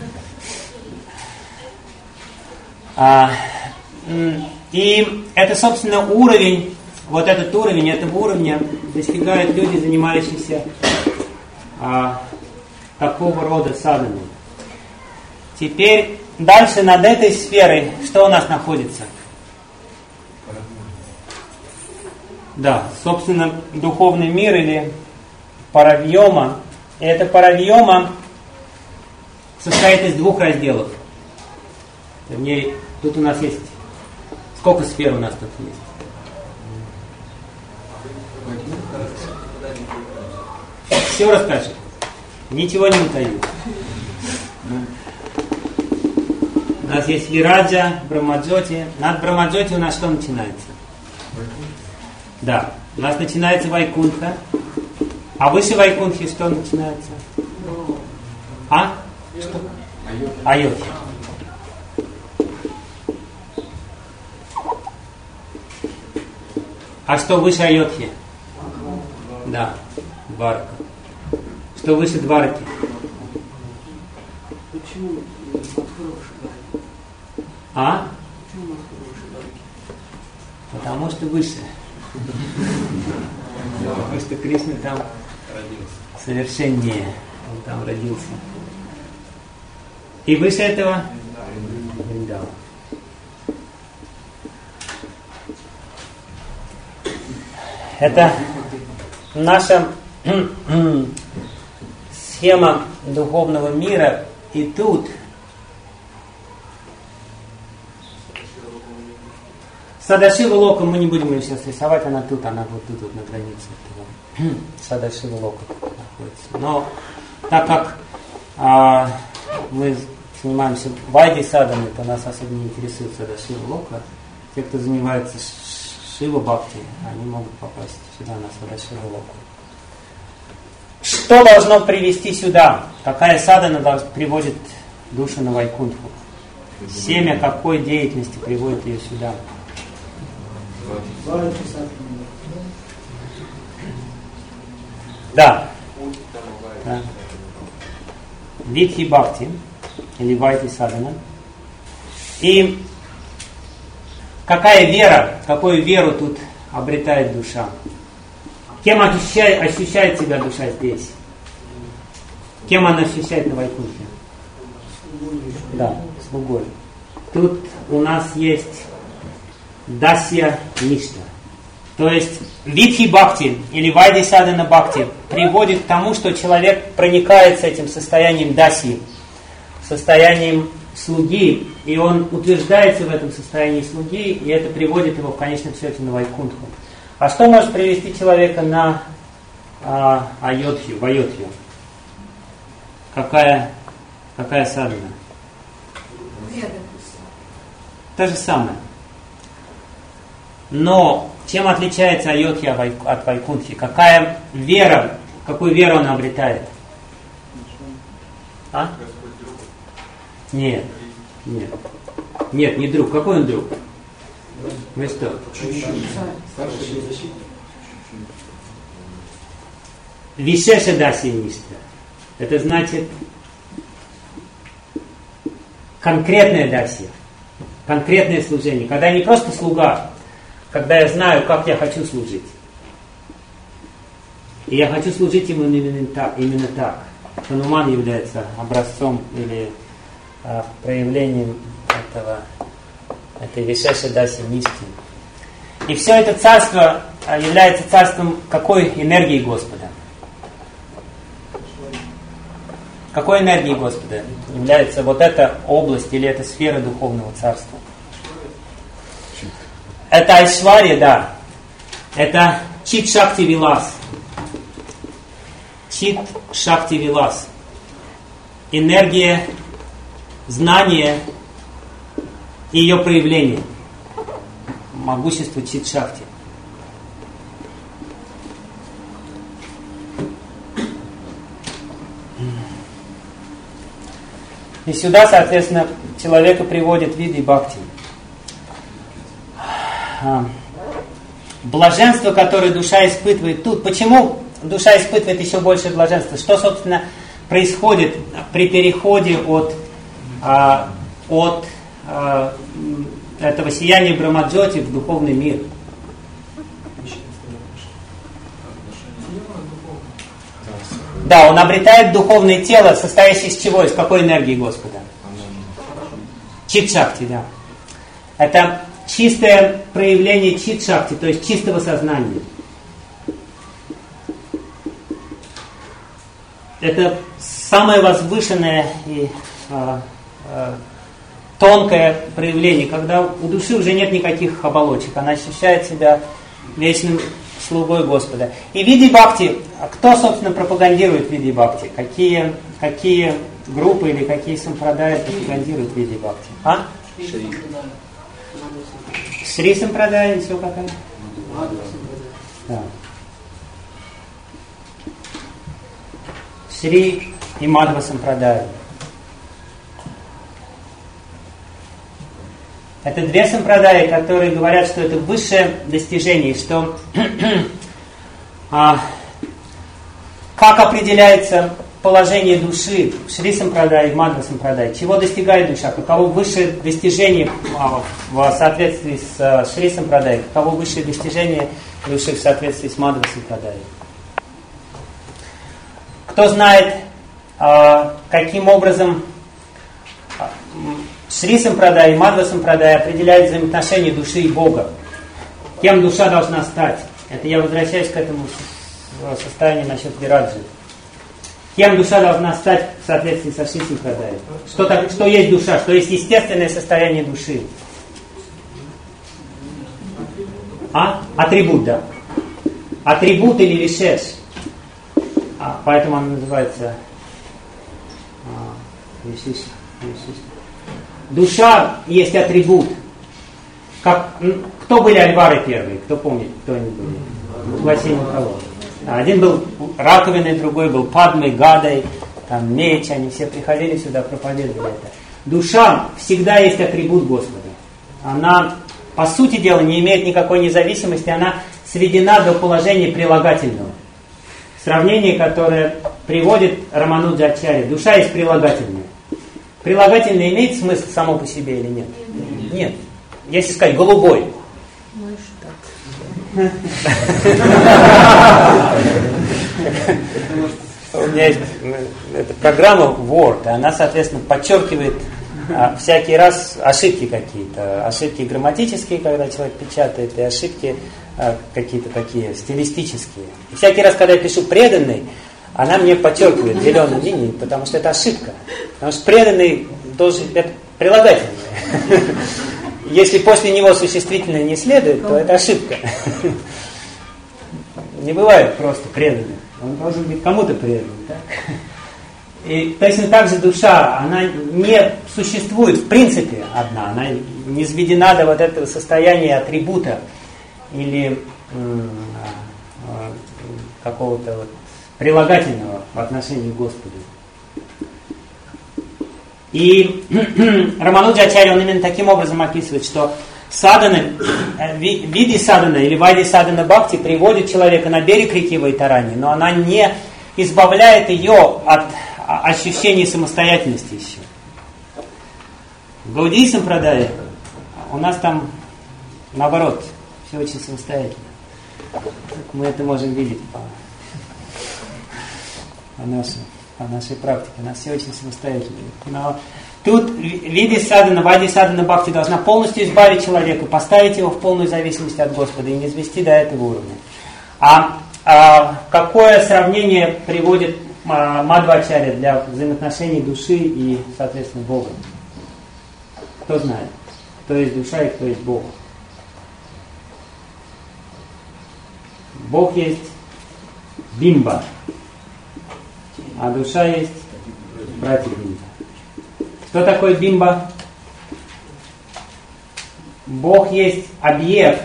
мире. И это, собственно, уровень, вот этот уровень, этого уровня достигают люди, занимающиеся такого рода садханой. Теперь дальше над этой сферой что у нас находится? Да, собственно, духовный мир или паравьома. И эта паравьома состоит из двух разделов. Вернее, тут у нас есть... Сколько сфер у нас тут есть? Все расскажи. Ничего не утаю. У нас есть Вираджа, Брамаджоти. Над Брамаджоти у нас что начинается? Да, у нас начинается Вайкунтха. А выше Вайкунтхи что начинается? А? Что? Айодхья. А что выше Айодхи? Да, Дварака. Что выше Двараки? Почему у нас хорошие барки? А? Почему у нас хорошие барки? Потому что выше. Потому что Кришна там совершеннее. Он там родился. И выше этого? Вриндаван. Это наша схема духовного мира. И тут Садашива Лока, мы не будем ее сейчас рисовать, она тут, она вот тут вот на границе этого Садашива Лока находится. Но так как мы занимаемся Вайди садами, то нас особо не интересует Садашива Лока. Те, кто занимается Шива Бхакти, они могут попасть сюда на Садашива Локу. Что должно привести сюда? Какая садхана приводит душу на Вайкунтху? Семя какой деятельности приводит ее сюда? Да. Витхи Бхакти или Вайти садхана. И какая вера, какую веру тут обретает душа? Кем ощущает себя душа здесь? Кем она ощущает на Вайкунтхе? Да, слугой. Тут у нас есть Дасья Ништа. То есть Витхи Бхакти или Вайди Садхана Бхакти приводит к тому, что человек проникается этим состоянием Дасьи, состоянием слуги, и он утверждается в этом состоянии слуги, и это приводит его в конечном счете на Вайкунтху. А что может привести человека на Айодхью, в Айодхью? Какая садхана? То же самое. Но чем отличается Айодхья от Вайкунтхи? Какая вера, какую веру он обретает? А? Нет, не друг. Какой он друг? Вы что? Вишеша Даси Ништа. Это значит конкретное Даси, конкретное служение. Когда я не просто слуга, когда я знаю, как я хочу служить. И я хочу служить ему именно так. Хануман является образцом или проявлением этой Вишеша Даси Ништи. И все это царство является царством какой энергии Господа? Какой энергией Господа является вот эта область или эта сфера духовного царства? Это Айшварья, да. Это Чит Шакти Вилас. Чит Шакти Вилас. Энергия, знание и ее проявление. Могущество Чит Шакти. И сюда, соответственно, человека приводит виды бхакти. Блаженство, которое душа испытывает тут. Почему душа испытывает еще больше блаженства? Что, собственно, происходит при переходе от этого сияния Брамаджоти в духовный мир? Да, он обретает духовное тело, состоящее из чего? Из какой энергии Господа? Чит-шакти, да. Это чистое проявление чит-шакти, то есть чистого сознания. Это самое возвышенное и тонкое проявление, когда у души уже нет никаких оболочек. Она ощущает себя вечным слугой Господа. И види бхакти, кто, собственно, пропагандирует види бхакти? Какие группы или какие сампрадаи пропагандируют види бхакти? А? Шри сампрадай, еще какая? Да. Шри и Мадхва сампрадай. Это две сампрадаи, которые говорят, что это высшее достижение, что как определяется положение души в Шри сампрадай и в Мадхва сампрадай, чего достигает душа, каково высшее достижение в соответствии с Шри сампрадай, каково высшее достижение души в соответствии с Мадхва сампрадай. Кто знает, каким образом Шри сампрадай и Мадхва сампрадай определяют взаимоотношения души и Бога. Кем душа должна стать? Это я возвращаюсь к этому состоянию насчет вираджи. Кем душа должна стать в соответствии со Шри сампрадаем? Что есть душа? Что есть естественное состояние души? Атрибут, да. Атрибут или вишеш. Поэтому он называется вишеш. Душа есть атрибут. Кто были альвары первые? Кто помнит, кто они были? Гласили никого. Один был раковиной, другой был падмой, гадой, там, меч. Они все приходили сюда, проповедовали это. Душа всегда есть атрибут Господа. Она, по сути дела, не имеет никакой независимости. Она сведена до положения прилагательного. Сравнение, которое приводит Рамануджа Ачарья. Душа есть прилагательное. Прилагательное имеет смысл само по себе или нет? Нет. Если сказать голубой. У меня есть эта программа Word, и она, соответственно, подчеркивает всякий раз ошибки какие-то. Ошибки грамматические, когда человек печатает, и ошибки какие-то такие стилистические. И всякий раз, когда я пишу «преданный», она мне подчеркивает зеленой линией, потому что это ошибка. Потому что преданный должен... Это прилагательное. Если после него существительное не следует, то это ошибка. Не бывает просто преданным. Он должен быть кому-то преданным. Так? И точно так же душа, она не существует в принципе одна. Она не сведена до вот этого состояния атрибута или какого-то вот прилагательного в отношении к Господу. И Рамануджа Ачарья, он именно таким образом описывает, что садхана, види садхана или вайди садхана бхакти приводит человека на берег реки Вайтарани, но она не избавляет ее от ощущения самостоятельности еще. В Гаудии сампрадае у нас там наоборот, все очень самостоятельно. Мы это можем видеть по нашей практике. У нас все очень самостоятельно. Но тут види садхана, вайди садхана бхакти должна полностью избавить человека, поставить его в полную зависимость от Господа и не низвести до этого уровня. Какое сравнение приводит Мадхва-ачарья для взаимоотношений души и, соответственно, Бога? Кто знает? Кто есть душа и кто есть Бог? Бог есть бимба, а душа есть пратибимба. Что такое бимба? Бог есть объект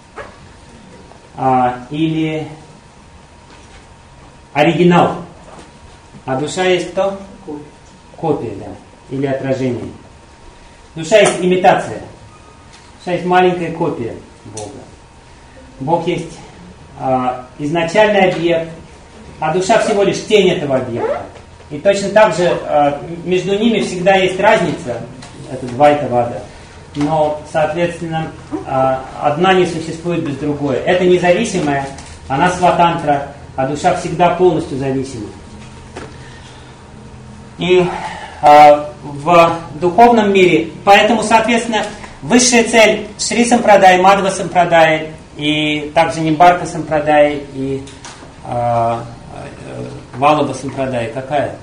или оригинал, а душа есть кто? Копия, да, или отражение. Душа есть имитация. Душа есть маленькая копия Бога. Бог есть изначальный объект, а душа всего лишь тень этого объекта. И точно так же между ними всегда есть разница, это двайтавада, но, соответственно, одна не существует без другой. Это независимая, она сватантра, а душа всегда полностью зависима. И в духовном мире, поэтому, соответственно, высшая цель Шри Сампрадай, Мадхва Сампрадай, и также Нимбарка Сампрадай и Валаба Сампрадай какая?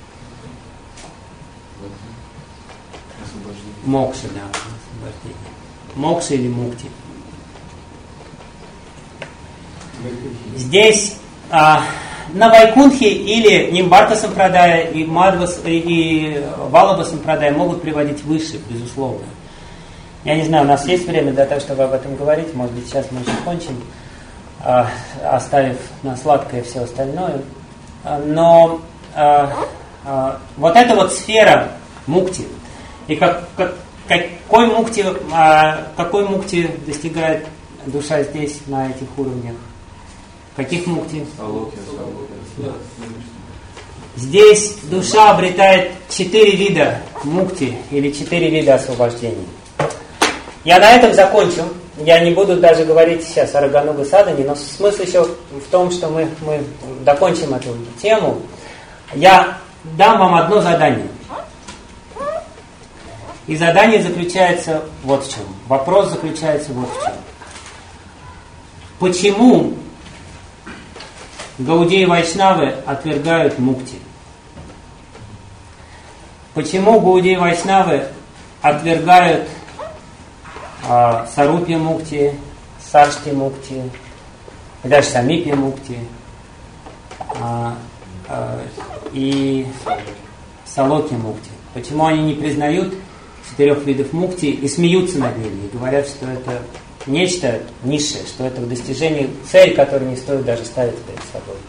Мокша, да, освобождение. Мокша или мукти. Здесь на Вайкунтхе или Нимбарка Сампрадая и Мадхва и Валлабха Сампрадая могут приводить выше, безусловно. Я не знаю, у нас есть время для того, чтобы об этом говорить. Может быть, сейчас мы уже кончим, оставив на сладкое все остальное. Но вот эта вот сфера мукти, и какой мукти достигает душа здесь, на этих уровнях? Каких мукти? Здесь душа обретает 4 вида мукти, или 4 вида освобождений. Я на этом закончу. Я не буду даже говорить сейчас о Рагануга Садхане, но смысл еще в том, что мы докончим эту тему. Я дам вам одно задание. И задание заключается вот в чем. Вопрос заключается вот в чем. Почему Гаудеи Вайшнавы отвергают мукти? Почему Гаудеи Вайшнавы отвергают Сарупья мукти, Сашти мукти, и даже Самипья мукти и Салоки мукти? Почему они не признают 4 видов мукти и смеются над ними, и говорят, что это нечто низшее, что это достижение, цель, которую не стоит даже ставить перед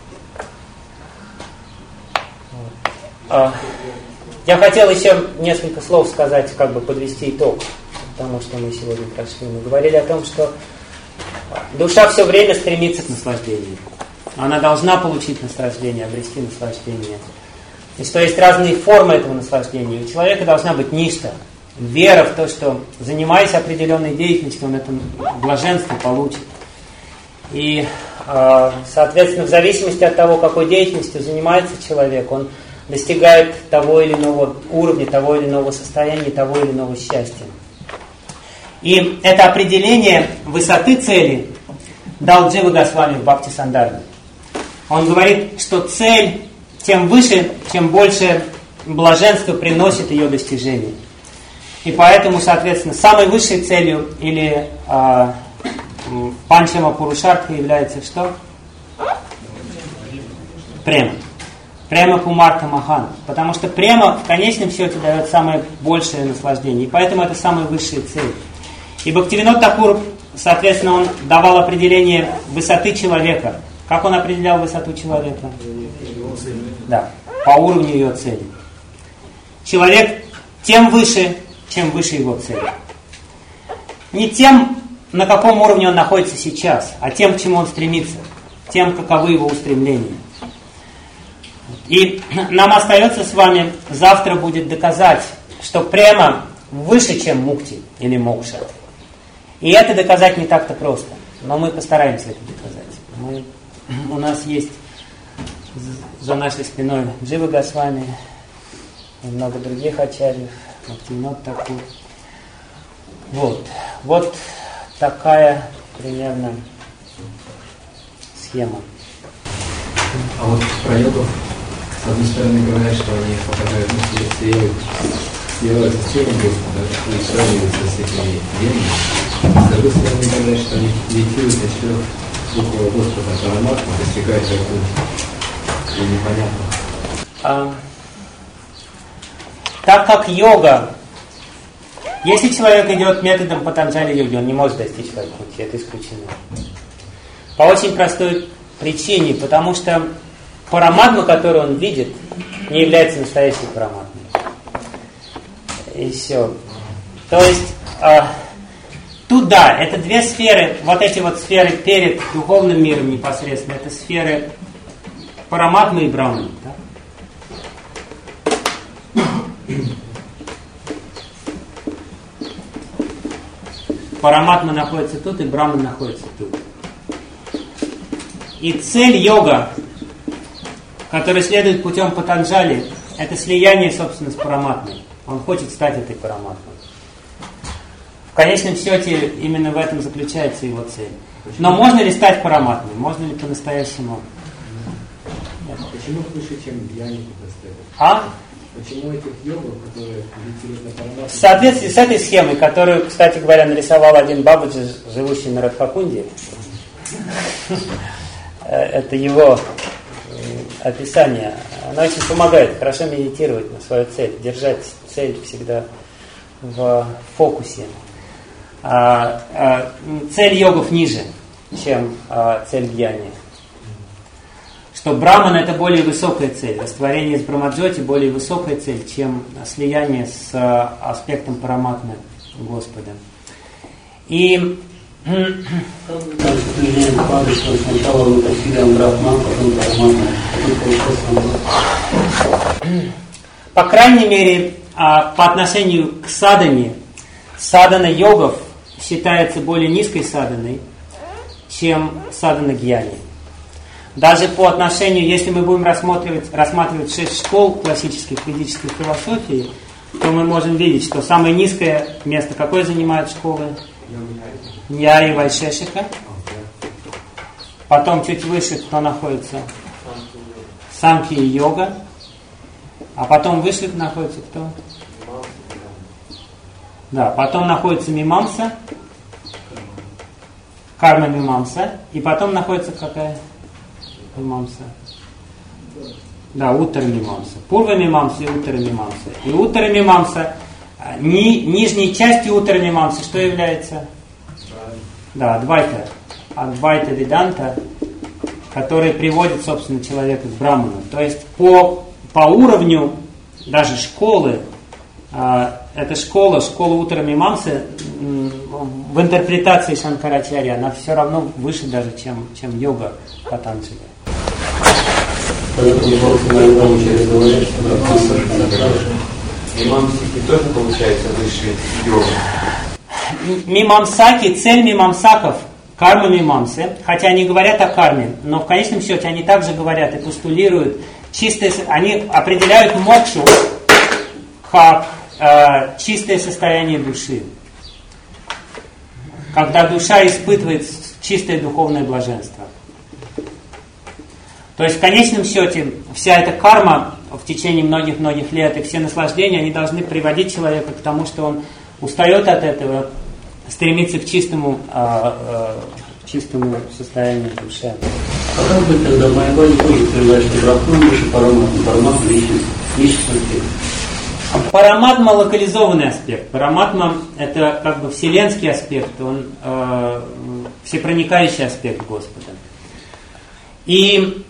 собой. Я хотел еще несколько слов сказать, как бы подвести итог тому, что мы сегодня прошли. Мы говорили о том, что душа все время стремится к наслаждению. Она должна получить наслаждение, обрести наслаждение. И что есть разные формы этого наслаждения. У человека должна быть ништа, вера в то, что, занимаясь определенной деятельностью, он это блаженство получит. И, соответственно, в зависимости от того, какой деятельностью занимается человек, он достигает того или иного уровня, того или иного состояния, того или иного счастья. И это определение высоты цели дал Джива Госвами в Бхакти Сандарбе. Он говорит, что цель тем выше, чем больше блаженства приносит ее достижение. И поэтому, соответственно, самой высшей целью или Панчама Пурушартха является что? Према. Према Пумарта Махан. Потому что према в конечном счете дает самое большее наслаждение. И поэтому это самая высшая цель. И Бхактивинод Такур, соответственно, он давал определение высоты человека. Как он определял высоту человека? Да, по уровню ее цели. Человек тем выше, чем выше его цели. Не тем, на каком уровне он находится сейчас, а тем, к чему он стремится, тем, каковы его устремления. И нам остается с вами завтра будет доказать, что према выше, чем мукти или мокша. И это доказать не так-то просто, но мы постараемся это доказать. У нас есть за нашей спиной Джива Госвами и много других ачарьев, Бхактивинод Такур. Вот такая примерно схема. А вот про йогов, с одной стороны, говорят, что они попадают сливаются с телом Господа и сравниваются с этими демонами. С другой стороны, говорят, что они медитируют на 4 буквах Господа Параматмы, достигают Вайкунтха. И непонятно. Так как йога, если человек идет методом Патанджали йоги, он не может достичь Вайкунтхи, это исключено. По очень простой причине, потому что параматма, которую он видит, не является настоящей параматмой. И все. То есть, тут да, это 2 сферы, вот эти вот сферы перед духовным миром непосредственно, это сферы параматмы и браманы. Да? Параматма находится тут, и браман находится тут. И цель йога, которая следует путем Патанджали, это слияние, собственно, с параматмой. Он хочет стать этой параматмой. В конечном счете, именно в этом заключается его цель. Но можно ли стать параматмой? Можно ли по-настоящему? Почему выше, чем дьяников поставили? Почему этих йогов, которые медитируют на параматму? В соответствии с этой схемой, которую, кстати говоря, нарисовал один Бабаджи, живущий на Радхакунде, Это его описание. Оно очень помогает хорошо медитировать на свою цель, держать цель всегда в фокусе. Цель йогов ниже, чем цель гьяни. Что Браман это более высокая цель, растворение с Брамаджоти более высокая цель, чем слияние с аспектом Параматмы Господа. И по крайней мере, по отношению к садхане, садхана йогов считается более низкой садханой, чем садхана гьяни. Даже по отношению, если мы будем рассматривать 6 школ классических ведической философии, то мы можем видеть, что самое низкое место какое занимают школы? Ньяя и Вайшешика. Потом чуть выше кто находится? Самхи и йога. А потом выше находится кто? Да, потом находится Мимамса, Карма Мимамса. И потом находится какая? Мимамса. Да, Уттара Мимамса. Пурва Мимамса и Уттара Мимамса. И Уттара Мимамса, нижней частью Уттара Мимамса, что является? Да, Адвайта. Адвайта Веданта, который приводит, собственно, человека к Браману. То есть по уровню даже школы, эта школа Уттара Мимамсы в интерпретации Шанкарачарьи, она все равно выше даже, чем йога Патанджали. Мимамсаки тоже получается выше йога. Мимамсаки, цель мимамсаков, карма мимамсы, хотя они говорят о карме, но в конечном счете они также говорят и постулируют чистое, они определяют мокшу как чистое состояние души, когда душа испытывает чистое духовное блаженство. То есть в конечном счете вся эта карма в течение многих-многих лет и все наслаждения, они должны приводить человека к тому, что он устает от этого, стремится к чистому состоянию души. А как быть тогда в Майяпаде тоже утверждать, что Брахман выше Параматма личности? Параматма — локализованный аспект. Параматма — это как бы вселенский аспект, он всепроникающий аспект Господа. И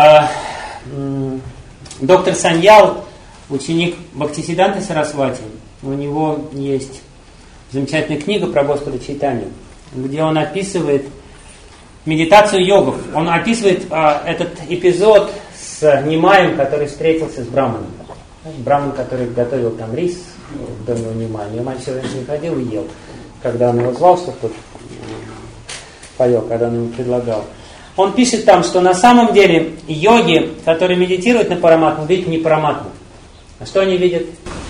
доктор Саньял, ученик Бхактисиддханты Сарасвати, у него есть замечательная книга про Господа Чайтанью, где он описывает медитацию йогов. Он описывает этот эпизод с Нимаем, который встретился с Браманом. Браман, который готовил там рис в доме у Нимая. Нимай все время не ходил и ел. Когда он его звал, чтобы тот поел, когда он ему предлагал. Он пишет там, что на самом деле йоги, которые медитируют на Параматму, видят не Параматму. А что они видят?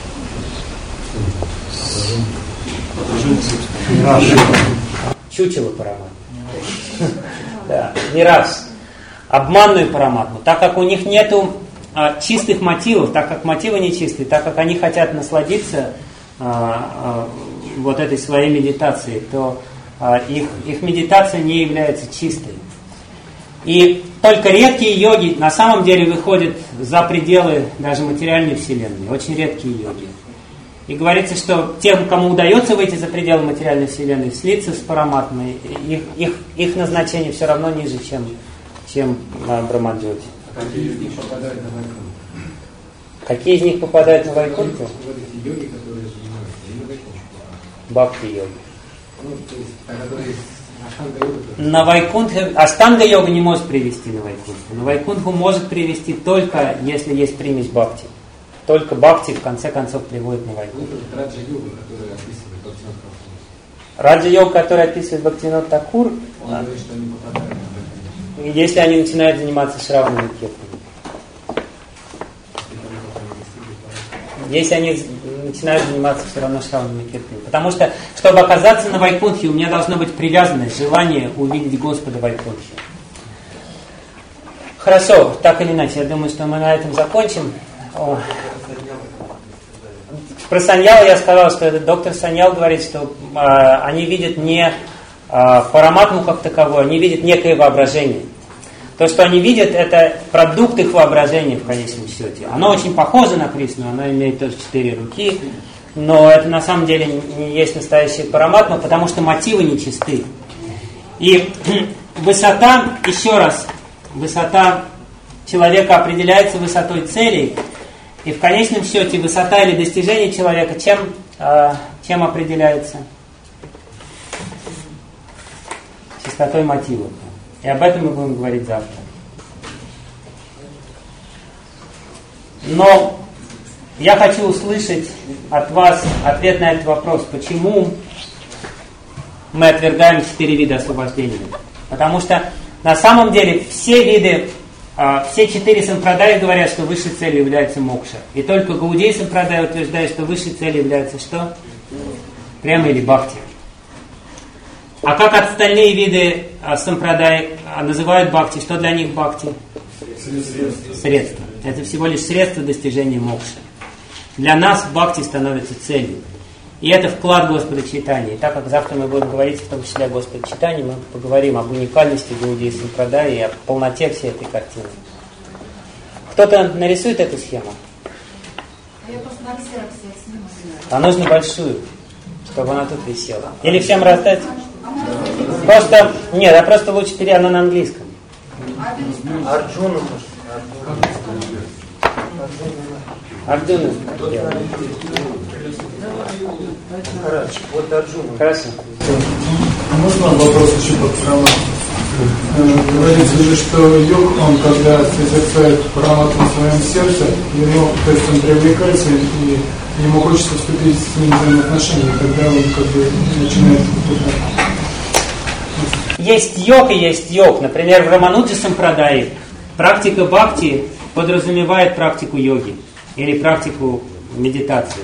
Чучело Параматму. Да, не раз. Обманную Параматму. Так как у них нету чистых мотивов, так как мотивы нечистые, так как они хотят насладиться вот этой своей медитацией, то их медитация не является чистой. И только редкие йоги на самом деле выходят за пределы даже материальной вселенной. Очень редкие йоги. И говорится, что тем, кому удается выйти за пределы материальной вселенной, слиться с Параматмой, их назначение все равно ниже, чем Брамаджоти. Какие из них попадают на Вайкунтху? Какие из них попадают на Вайкунтху? Вот эти йоги, которые занимаются, они на Вайкунтху попадают. Бхакти-йоги. Ну, то есть, которые Аштанга-йога. На Вайкунтхе Аштанга-йога не может привести на Вайкунтху. На Вайкунтху может привести только, если есть примесь Бхакти. Только Бхакти в конце концов приводит на Вайкунтху. Раджа-йога, которая описывает Бхактивинод Такур. Раджа-йога, который описывает Бхактивинод Такур, Он говорит, что они попадают на Вайкунтху. если они начинают заниматься шраванами киртами. Если они начинают заниматься все равно шраванами киртами. Потому что, чтобы оказаться на Вайкунтхе, у меня должна быть привязанность, желание увидеть Господа в Вайкунтхе. Хорошо, так или иначе, я думаю, что мы на этом закончим. Про Саньяла я сказал, что этот доктор Саньял говорит, что они видят не Параматму как таковую, они видят некое воображение. То, что они видят, это продукт их воображения в конечном счете. Оно очень похоже на Кришну, оно имеет тоже 4 руки, но это на самом деле не есть настоящая параматма, потому что мотивы нечисты. И высота, еще раз, высота человека определяется высотой целей, и в конечном счете высота или достижение человека чем определяется? Чистотой мотивов. И об этом мы будем говорить завтра. Но я хочу услышать от вас ответ на этот вопрос. Почему мы отвергаем 4 вида освобождения? Потому что на самом деле все виды, все 4 сампрадаи говорят, что высшей целью является мокша. И только Гаудия сампрадай утверждает, что высшей целью является что? Прямо или бхакти. А как остальные виды сампрадай называют бхакти? Что для них бхакти? Средство. Это всего лишь средство достижения мокши. Для нас бхакти становится целью. И это вклад Господа Чайтаньи. И так как завтра мы будем говорить в том числе о Господе Чайтаньи, мы поговорим об уникальности Гаудии сампрадай и о полноте всей этой картины. Кто-то нарисует эту схему? Я просто на ксерокс снимаю. А нужно большую, чтобы она тут висела. Или всем раздать? Просто, нет, а просто лучше она на английском. Арджуна. Арджуна. Хорошо. Вот Арджуна. Хорошо. Можно вопрос еще по Параматме? Говорится же, что йог, он когда созерцает Параматму в своем сердце, ему, то есть он привлекается, и ему хочется вступить с ним в взаимоотношения, тогда он как бы начинает пытаться. Есть йог и есть йог. Например, в Рамануджа сампрадае практика бхакти подразумевает практику йоги или практику медитации.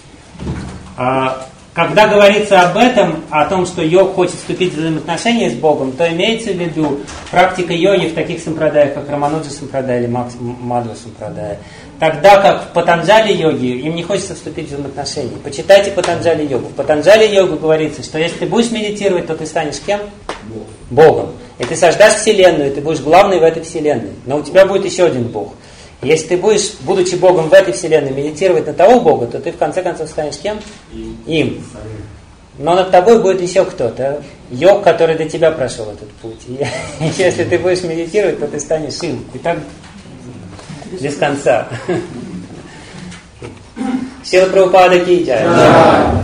Когда говорится об этом, о том, что йог хочет вступить в взаимоотношения с Богом, то имеется в виду практика йоги в таких сампрадаях, как Рамануджа сампрадая или Мадхва сампрадая. Тогда как в Патанджали йоге им не хочется вступить в взаимоотношения. Почитайте Патанджали йогу. В Патанджали йогу говорится, что если ты будешь медитировать, то ты станешь кем? Богом. И ты создашь Вселенную, и ты будешь главный в этой Вселенной. Но у тебя будет еще один Бог. И если ты будешь, будучи Богом в этой Вселенной, медитировать на того Бога, то ты в конце концов станешь кем? Им. Но над тобой будет еще кто-то. Йог, который до тебя прошел этот путь. И если ты будешь медитировать, то ты станешь им. И так без конца. Шрила Прабхупада ки джай.